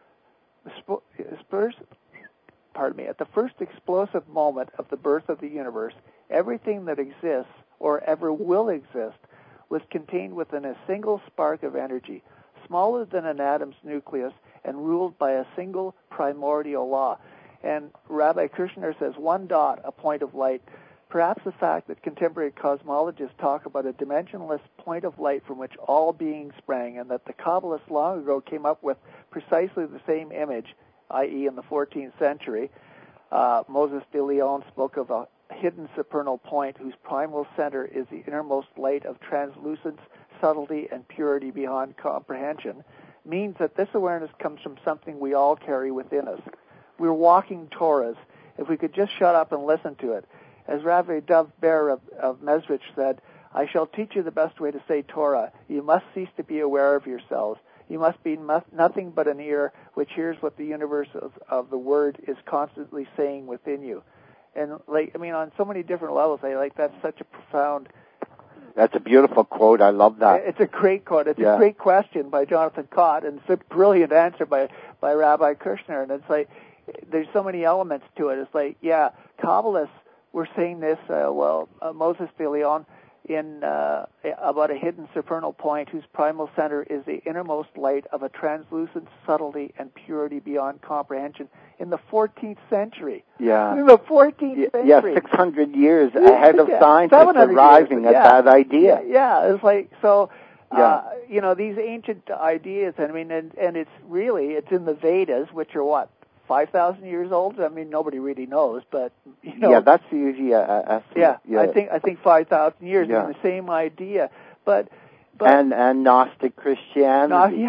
at the first explosive moment of the birth of the universe, everything that exists or ever will exist was contained within a single spark of energy, smaller than an atom's nucleus and ruled by a single primordial law. And Rabbi Kirshner says, one dot, a point of light. Perhaps the fact that contemporary cosmologists talk about a dimensionless point of light from which all beings sprang, and that the Kabbalists long ago came up with precisely the same image, i.e. in the 14th century. Moses de Leon spoke of a hidden supernal point whose primal center is the innermost light of translucence, subtlety, and purity beyond comprehension, means that this awareness comes from something we all carry within us. We're walking Torahs. If we could just shut up and listen to it. As Rabbi Dov Ber of Mezrich said, I shall teach you the best way to say Torah. You must cease to be aware of yourselves. You must be nothing but an ear which hears what the universe of the word is constantly saying within you. And on so many different levels, that's such a profound That's a beautiful quote. I love that. It's a great quote. It's a great question by Jonathan Cott, and it's a brilliant answer by Rabbi Kushner. And it's like, there's so many elements to it. It's like, Kabbalists were saying this, Moses de Leon, in about a hidden supernal point whose primal center is the innermost light of a translucent subtlety and purity beyond comprehension in the 14th century. Yeah. In the 14th century. Yeah, 600 years ahead of scientists arriving at that idea. Yeah, it's like, so, these ancient ideas, I mean, and it's in the Vedas, which are what? 5,000 years old? I mean, nobody really knows, but Yeah, that's usually a estimate. Yeah, I think 5,000 years is the same idea, but and Gnostic Christianity.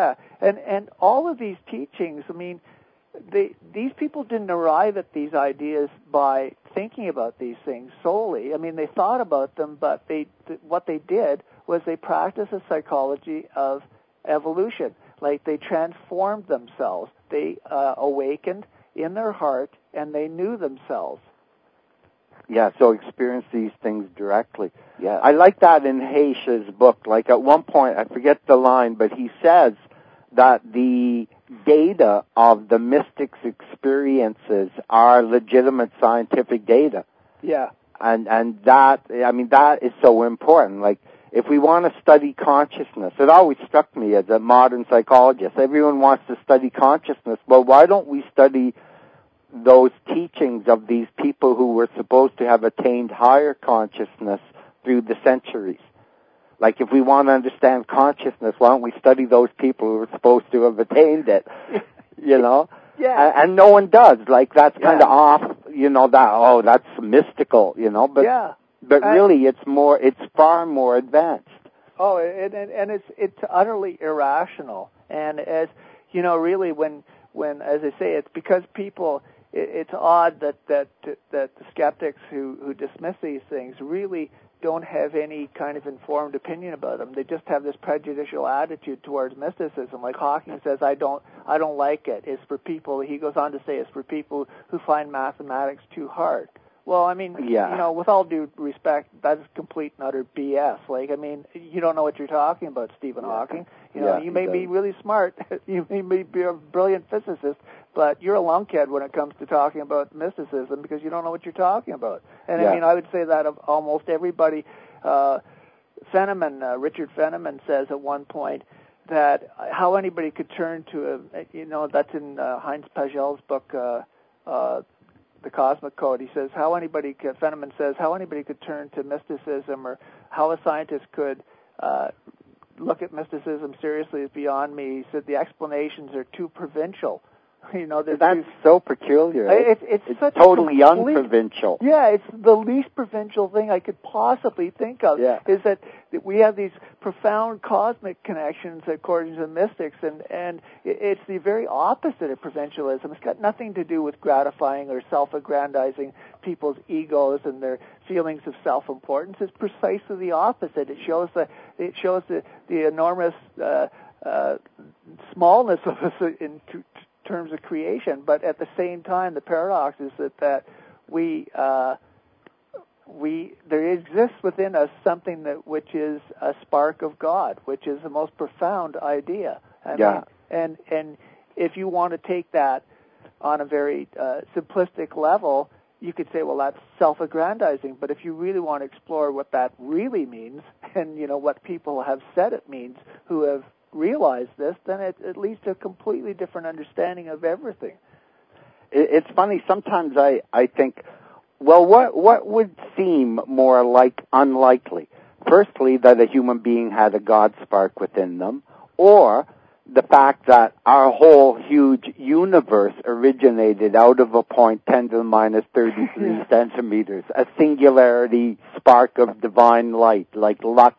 And all of these teachings. I mean, these people didn't arrive at these ideas by thinking about these things solely. I mean, they thought about them, but what they did was they practiced a psychology of evolution. Like, they transformed themselves. They awakened in their heart, and they knew themselves. Yeah, so experience these things directly. Yeah, I like that in Hesch's book. Like, at one point, I forget the line, but he says that the data of the mystics' experiences are legitimate scientific data. Yeah. And that, I mean, that is so important. Like, if we want to study consciousness, it always struck me as a modern psychologist. Everyone wants to study consciousness. Well, why don't we study those teachings of these people who were supposed to have attained higher consciousness through the centuries? Like, if we want to understand consciousness, why don't we study those people who were supposed to have attained it? You know? Yeah. And no one does. Like, that's kind of off, that's mystical, But really, it's far more advanced. Oh, and it's utterly irrational. And as really, when as I say, it's because people. It's odd that the skeptics who dismiss these things really don't have any kind of informed opinion about them. They just have this prejudicial attitude towards mysticism. Like Hawking says, I don't like it. It's for people. He goes on to say it's for people who find mathematics too hard. Well, I mean, with all due respect, that's complete and utter BS. Like, I mean, you don't know what you're talking about, Stephen Hawking. You may be really smart. You may be a brilliant physicist, but you're a lunkhead when it comes to talking about mysticism because you don't know what you're talking about. And I mean, I would say that of almost everybody. Richard Feynman says at one point that how anybody could turn to that's in Heinz Pagel's book, The Cosmic Code. He says Feynman says how anybody could turn to mysticism or how a scientist could look at mysticism seriously is beyond me. He said the explanations are too provincial. That's so peculiar. It's such totally unprovincial. Yeah, it's the least provincial thing I could possibly think of. Yeah. Is that we have these profound cosmic connections according to the mystics, and it's the very opposite of provincialism. It's got nothing to do with gratifying or self-aggrandizing people's egos and their feelings of self-importance. It's precisely the opposite. It shows the enormous smallness of us in terms of creation, but at the same time, the paradox is that there exists within us something which is a spark of God, which is the most profound idea. I mean, and if you want to take that on a very simplistic level, you could say, well, that's self-aggrandizing. But if you really want to explore what that really means, and what people have said it means, who have realize this, then it leads to a completely different understanding of everything. It's funny, sometimes I think, well, what would seem more unlikely? Firstly, that a human being had a God spark within them, or the fact that our whole huge universe originated out of a point 10 to the minus 33 centimeters, a singularity spark of divine light, like lux,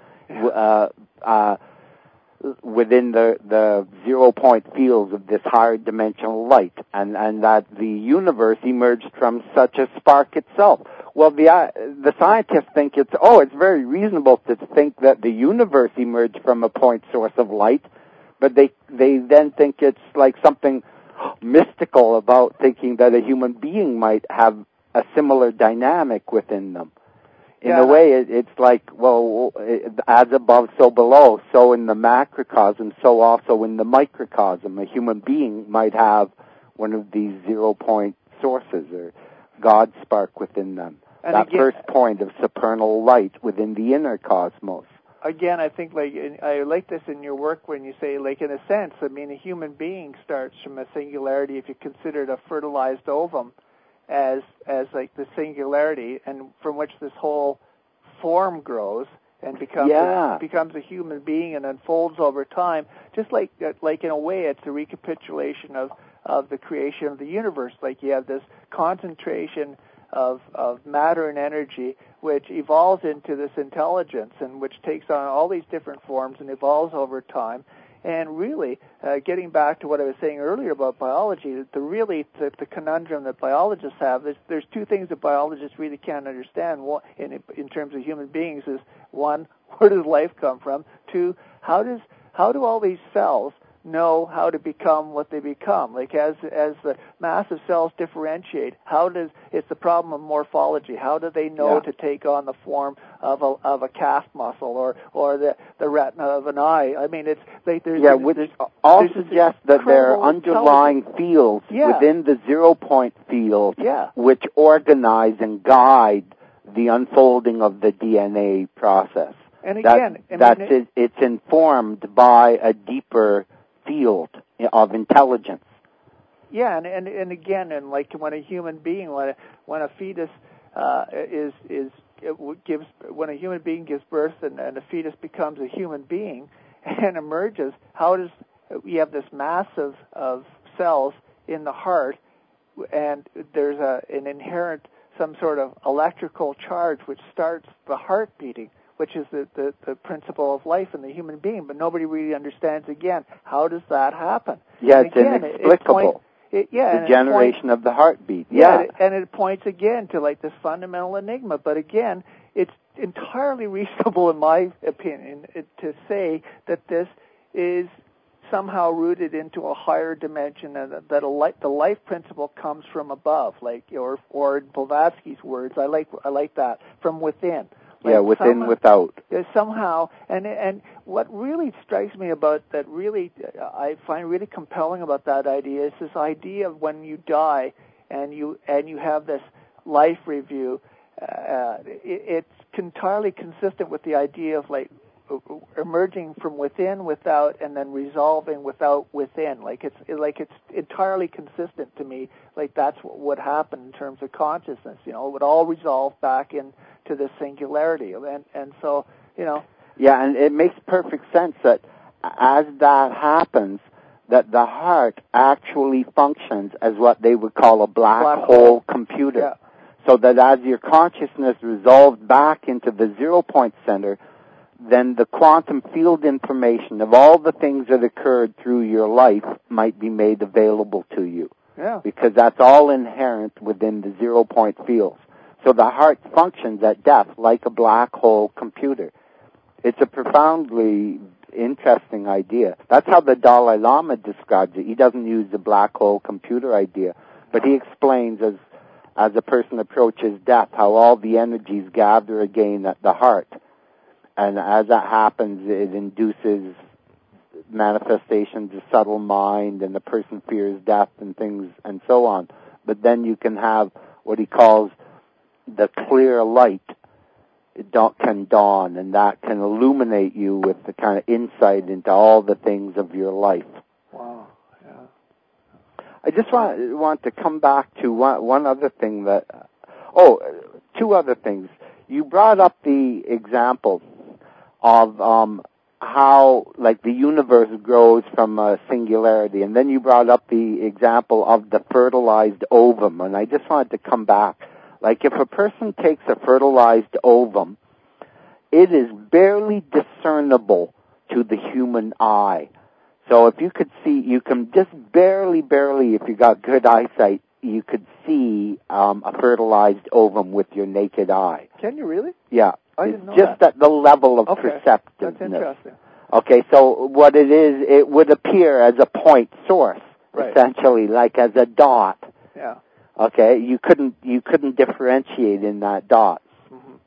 within the 0-point fields of this higher dimensional light, and that the universe emerged from such a spark itself. Well, the scientists think it's very reasonable to think that the universe emerged from a point source of light, but they then think it's like something mystical about thinking that a human being might have a similar dynamic within them. In a way, it's like, well, as above, so below. So in the macrocosm, so also in the microcosm. A human being might have one of these 0-point sources or God spark within them. And that again, first point of supernal light within the inner cosmos. Again, I think I like this in your work when you say, like, in a sense, I mean, a human being starts from a singularity if you consider it a fertilized ovum as like the singularity, and from which this whole form grows and becomes a human being and unfolds over time. Just like in a way, it's a recapitulation of the creation of the universe. Like you have this concentration of matter and energy, which evolves into this intelligence and which takes on all these different forms and evolves over time. And really, getting back to what I was saying earlier about biology, the conundrum that biologists have is there's two things that biologists really can't understand. One, in terms of human beings, is one, where does life come from? Two, how do all these cells know how to become what they become? Like as the massive cells differentiate, it's the problem of morphology. How do they know to take on the form of a calf muscle or the retina of an eye? I mean, it's like which all suggests that there are underlying fields within the 0-point field which organize and guide the unfolding of the DNA process. And again, it's informed by a deeper field of intelligence. Yeah, and again, and like when a human being, when a fetus when a human being gives birth and a fetus becomes a human being and emerges, how does we have this mass of cells in the heart, and there's an inherent some sort of electrical charge which starts the heart beating, which is the principle of life in the human being, but nobody really understands, again, how does that happen? Yeah, it's inexplicable. The generation of the heartbeat. Yeah, and it points, again, to like this fundamental enigma. But again, it's entirely reasonable, in my opinion, to say that this is somehow rooted into a higher dimension, and that the life principle comes from above, like or in Blavatsky's words, I like that, from within. Like within, without. Somehow, and what really strikes me about that, really I find really compelling about that idea, is this idea of when you die and you have this life review. It's entirely consistent with the idea of like emerging from within, without, and then resolving without, within. Like it's entirely consistent to me. Like that's what would happen in terms of consciousness. It would all resolve back into the singularity, and so Yeah, and it makes perfect sense that as that happens, that the heart actually functions as what they would call a black hole computer. Yeah. So that as your consciousness resolves back into the 0-point center, then the quantum field information of all the things that occurred through your life might be made available to you. Yeah. Because that's all inherent within the 0-point fields. So the heart functions at death like a black hole computer. It's a profoundly interesting idea. That's how the Dalai Lama describes it. He doesn't use the black hole computer idea, but he explains as a person approaches death how all the energies gather again at the heart. And as that happens, it induces manifestations of subtle mind, and the person fears death and things and so on. But then you can have what he calls the clear light can dawn, and that can illuminate you with the kind of insight into all the things of your life. Wow, yeah. I just want to come back to one other thing two other things. You brought up the example of how, like, the universe grows from a singularity, and then you brought up the example of the fertilized ovum, and I just wanted to come back. Like, if a person takes a fertilized ovum, it is barely discernible to the human eye. So if you could see, you can just barely, if you got good eyesight, you could see a fertilized ovum with your naked eye. Can you really? Yeah. I didn't know just that. at the level of perceptiveness. That's interesting. Okay, so what it is, it would appear as a point source, essentially, like as a dot. Yeah. Okay, you couldn't differentiate in that dot. Mm-hmm.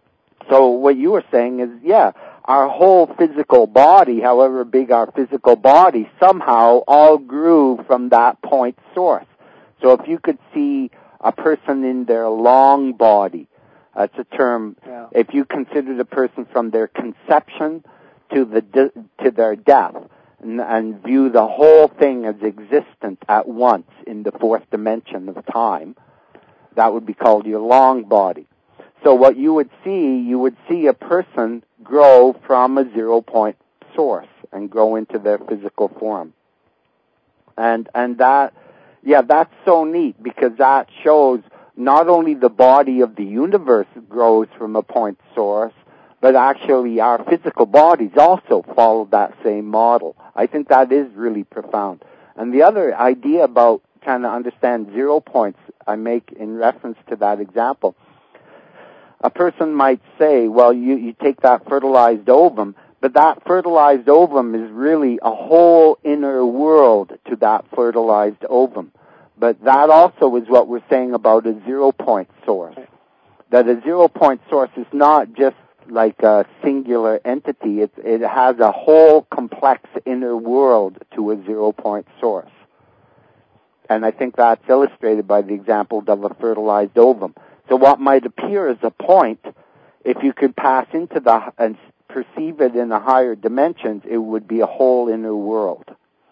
So what you were saying is, our whole physical body, however big our physical body, somehow all grew from that point source. So if you could see a person in their long body, that's a term. Yeah. If you consider the person from their conception to their death, and view the whole thing as existent at once in the fourth dimension of time, that would be called your long body. So what you would see a person grow from a 0-point source and grow into their physical form. And that, that's so neat, because that shows not only the body of the universe grows from a point source, but actually our physical bodies also follow that same model. I think that is really profound. And the other idea about trying to understand 0 points I make in reference to that example, a person might say, well, you take that fertilized ovum, but that fertilized ovum is really a whole inner world to that fertilized ovum. But that also is what we're saying about a 0-point source. That a 0-point source is not just like a singular entity. It has a whole complex inner world to a 0-point source. And I think that's illustrated by the example of a fertilized ovum. So what might appear as a point, if you could pass into and perceive it in the higher dimensions, it would be a whole inner world.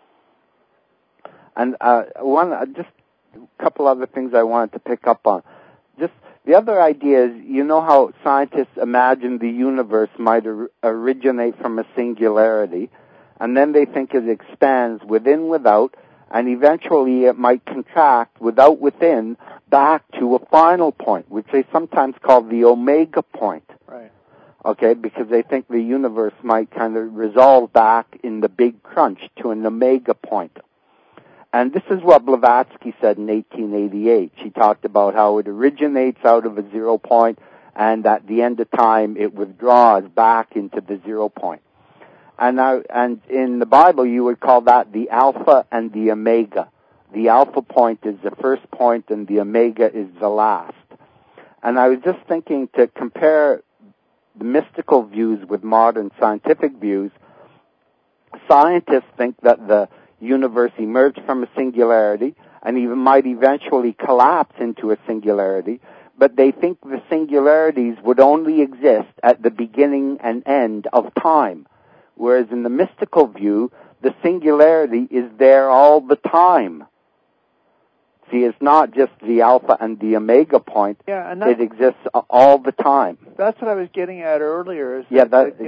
And just a couple other things I wanted to pick up on. Just the other idea is, you know how scientists imagine the universe might originate from a singularity, and then they think it expands within, without, and eventually it might contract without, within, back to a final point, which they sometimes call the omega point. Right. Okay, because they think the universe might kind of resolve back in the big crunch to an omega point. And this is what Blavatsky said in 1888. She talked about how it originates out of a 0 point, and at the end of time it withdraws back into the 0 point. And in the Bible you would call that the alpha and the omega. The alpha point is the first point and the omega is the last. And I was just thinking, to compare the mystical views with modern scientific views, scientists think that the universe emerged from a singularity and even might eventually collapse into a singularity, but they think the singularities would only exist at the beginning and end of time. Whereas in the mystical view, the singularity is there all the time. See, it's not just the alpha and the omega point. Yeah, and it exists all the time. That's what I was getting at earlier. And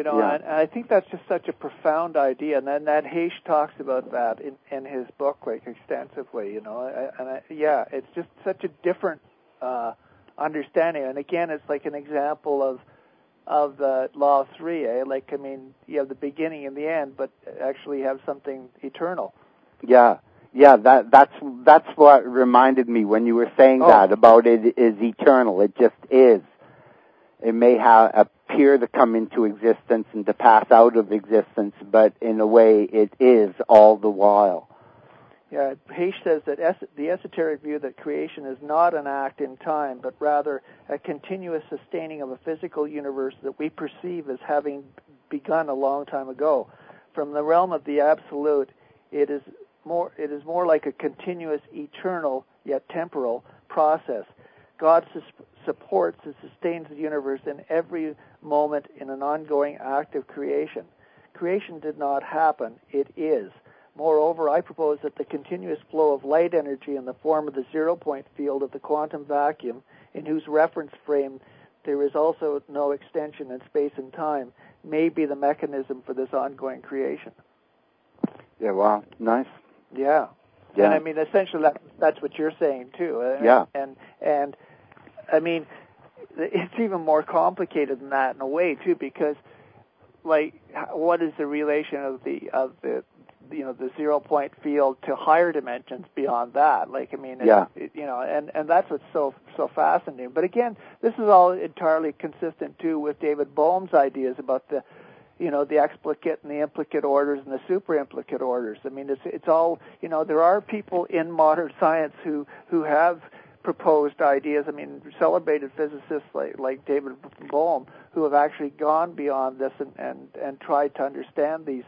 I think that's just such a profound idea. And then Haish talks about that in his book, like, extensively. It's just such a different understanding. And again, it's like an example of the law of three. Like, I mean, you have the beginning and the end, but actually have something eternal. Yeah. Yeah, that's what reminded me when you were saying that about it is eternal. It just is. It may appear to come into existence and to pass out of existence, but in a way it is all the while. Yeah, Haish says that the esoteric view that creation is not an act in time, but rather a continuous sustaining of a physical universe that we perceive as having begun a long time ago. From the realm of the absolute, it is more like a continuous, eternal, yet temporal process. God supports and sustains the universe in every moment in an ongoing act of creation. Creation did not happen, it is. Moreover, I propose that the continuous flow of light energy in the form of the 0-point field of the quantum vacuum, in whose reference frame there is also no extension in space and time, may be the mechanism for this ongoing creation. Yeah, wow, nice. Yeah. And I mean, essentially that's what you're saying too. Yeah. And I mean, it's even more complicated than that in a way too, because like, what is the relation of the 0-point field to higher dimensions beyond that? Like, I mean, and that's what's so fascinating. But again, this is all entirely consistent too with David Bohm's ideas about the explicate and the implicate orders and the superimplicate orders. I mean, it's all, there are people in modern science who have proposed ideas. I mean, celebrated physicists like David Bohm, who have actually gone beyond this and tried to understand these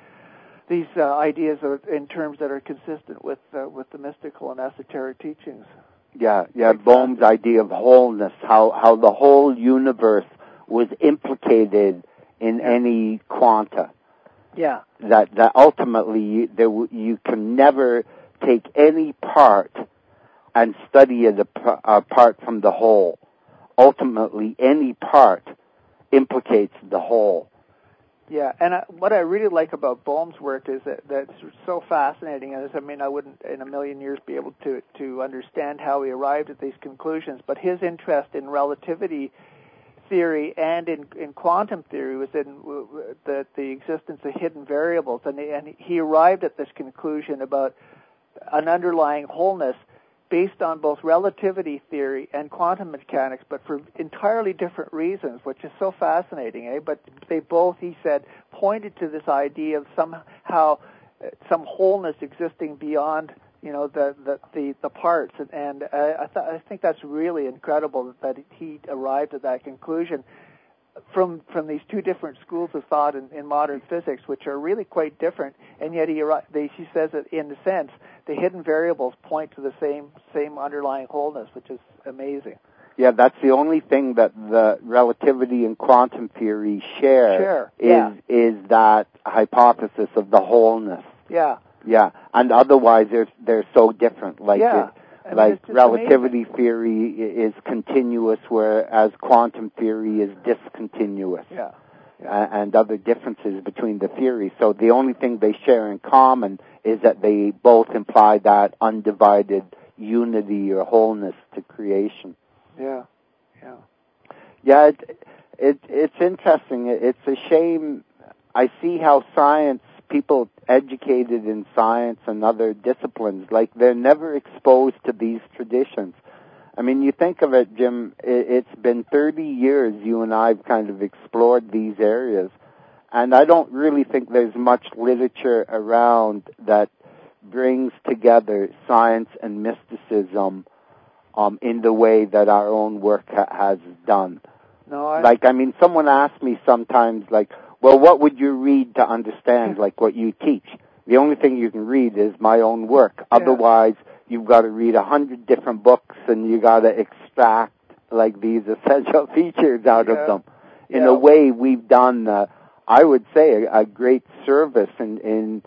ideas in terms that are consistent with the mystical and esoteric teachings. Yeah. Bohm's idea of wholeness, how the whole universe was implicated in any quanta. Yeah. That ultimately you can never take any part and study it apart from the whole. Ultimately, any part implicates the whole. Yeah, and what I really like about Bohm's work is that's so fascinating. I mean, I wouldn't in a million years be able to understand how he arrived at these conclusions, but his interest in relativity theory and in quantum theory was in the existence of hidden variables, and he arrived at this conclusion about an underlying wholeness based on both relativity theory and quantum mechanics, but for entirely different reasons, which is so fascinating, But they both, he said, pointed to this idea of somehow some wholeness existing beyond, the parts, and I think that's really incredible that he arrived at that conclusion from these two different schools of thought in modern physics, which are really quite different, and yet he says that in a sense the hidden variables point to the same underlying wholeness, which is amazing. Yeah, that's the only thing that the relativity and quantum theory share. Is that hypothesis of the wholeness. Yeah. Yeah, and otherwise they're so different. Relativity amazing. theory is continuous, whereas quantum theory is discontinuous. Yeah. And other differences between the theories. So the only thing they share in common is that they both imply that undivided unity or wholeness to creation. Yeah. Yeah, it's interesting. It's a shame. I see how people educated in science and other disciplines, they're never exposed to these traditions. I mean, you think of it, Jim, it's been 30 years you and I have kind of explored these areas, and I don't really think there's much literature around that brings together science and mysticism in the way that our own work has done. No, someone asks me sometimes, well, what would you read to understand, what you teach? The only thing you can read is my own work. Yeah. Otherwise, you've got to read 100 different books, and you got to extract, these essential features out of them. In a way, we've done, I would say, a great service in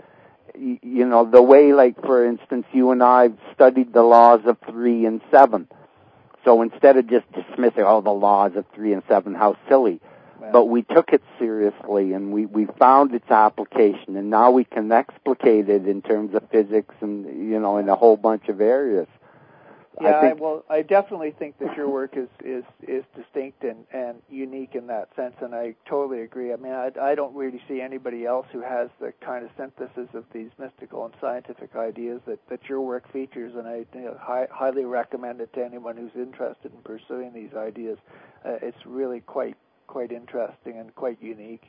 the way, for instance, you and I have studied the laws of 3 and 7. So instead of just dismissing, the laws of 3 and 7, how silly. But we took it seriously, and we found its application, and now we can explicate it in terms of physics and, in a whole bunch of areas. Yeah, I definitely think that your work is distinct and unique in that sense, and I totally agree. I mean, I don't really see anybody else who has the kind of synthesis of these mystical and scientific ideas that your work features, and I highly recommend it to anyone who's interested in pursuing these ideas. It's really quite interesting and quite unique,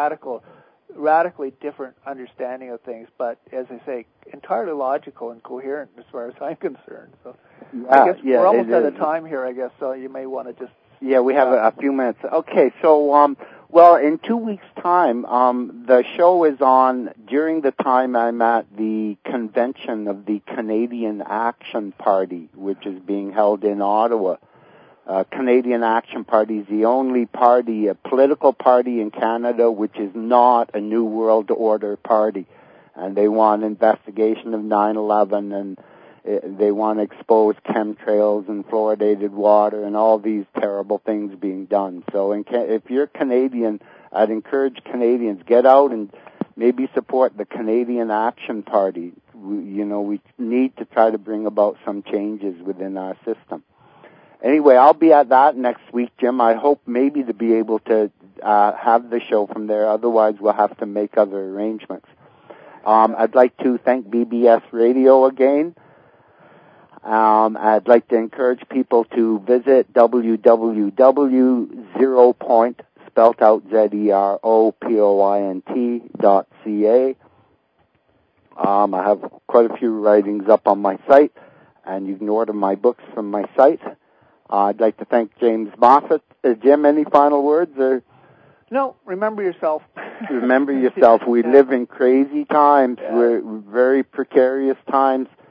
radically different understanding of things, but as I say, entirely logical and coherent as far as I'm concerned. So I guess we're almost out of time here, I guess, so you may want to just... Yeah, we have a few minutes. Okay, so, in 2 weeks' time, the show is on during the time I'm at the convention of the Canadian Action Party, which is being held in Ottawa. Canadian Action Party is the only party, a political party in Canada, which is not a New World Order party. And they want investigation of 9/11, and they want to expose chemtrails and fluoridated water and all these terrible things being done. So if you're Canadian, I'd encourage Canadians, get out and maybe support the Canadian Action Party. We need to try to bring about some changes within our system. Anyway, I'll be at that next week, Jim. I hope maybe to be able to have the show from there. Otherwise, we'll have to make other arrangements. I'd like to thank BBS Radio again. I'd like to encourage people to visit www.zeropoint, spelt out ZEROPOINT.ca. I have quite a few writings up on my site. and you can order my books from my site. I'd like to thank James Moffatt. Jim, any final words? Or? No, remember yourself. Remember yourself. We live in crazy times. Yeah. We're very precarious times.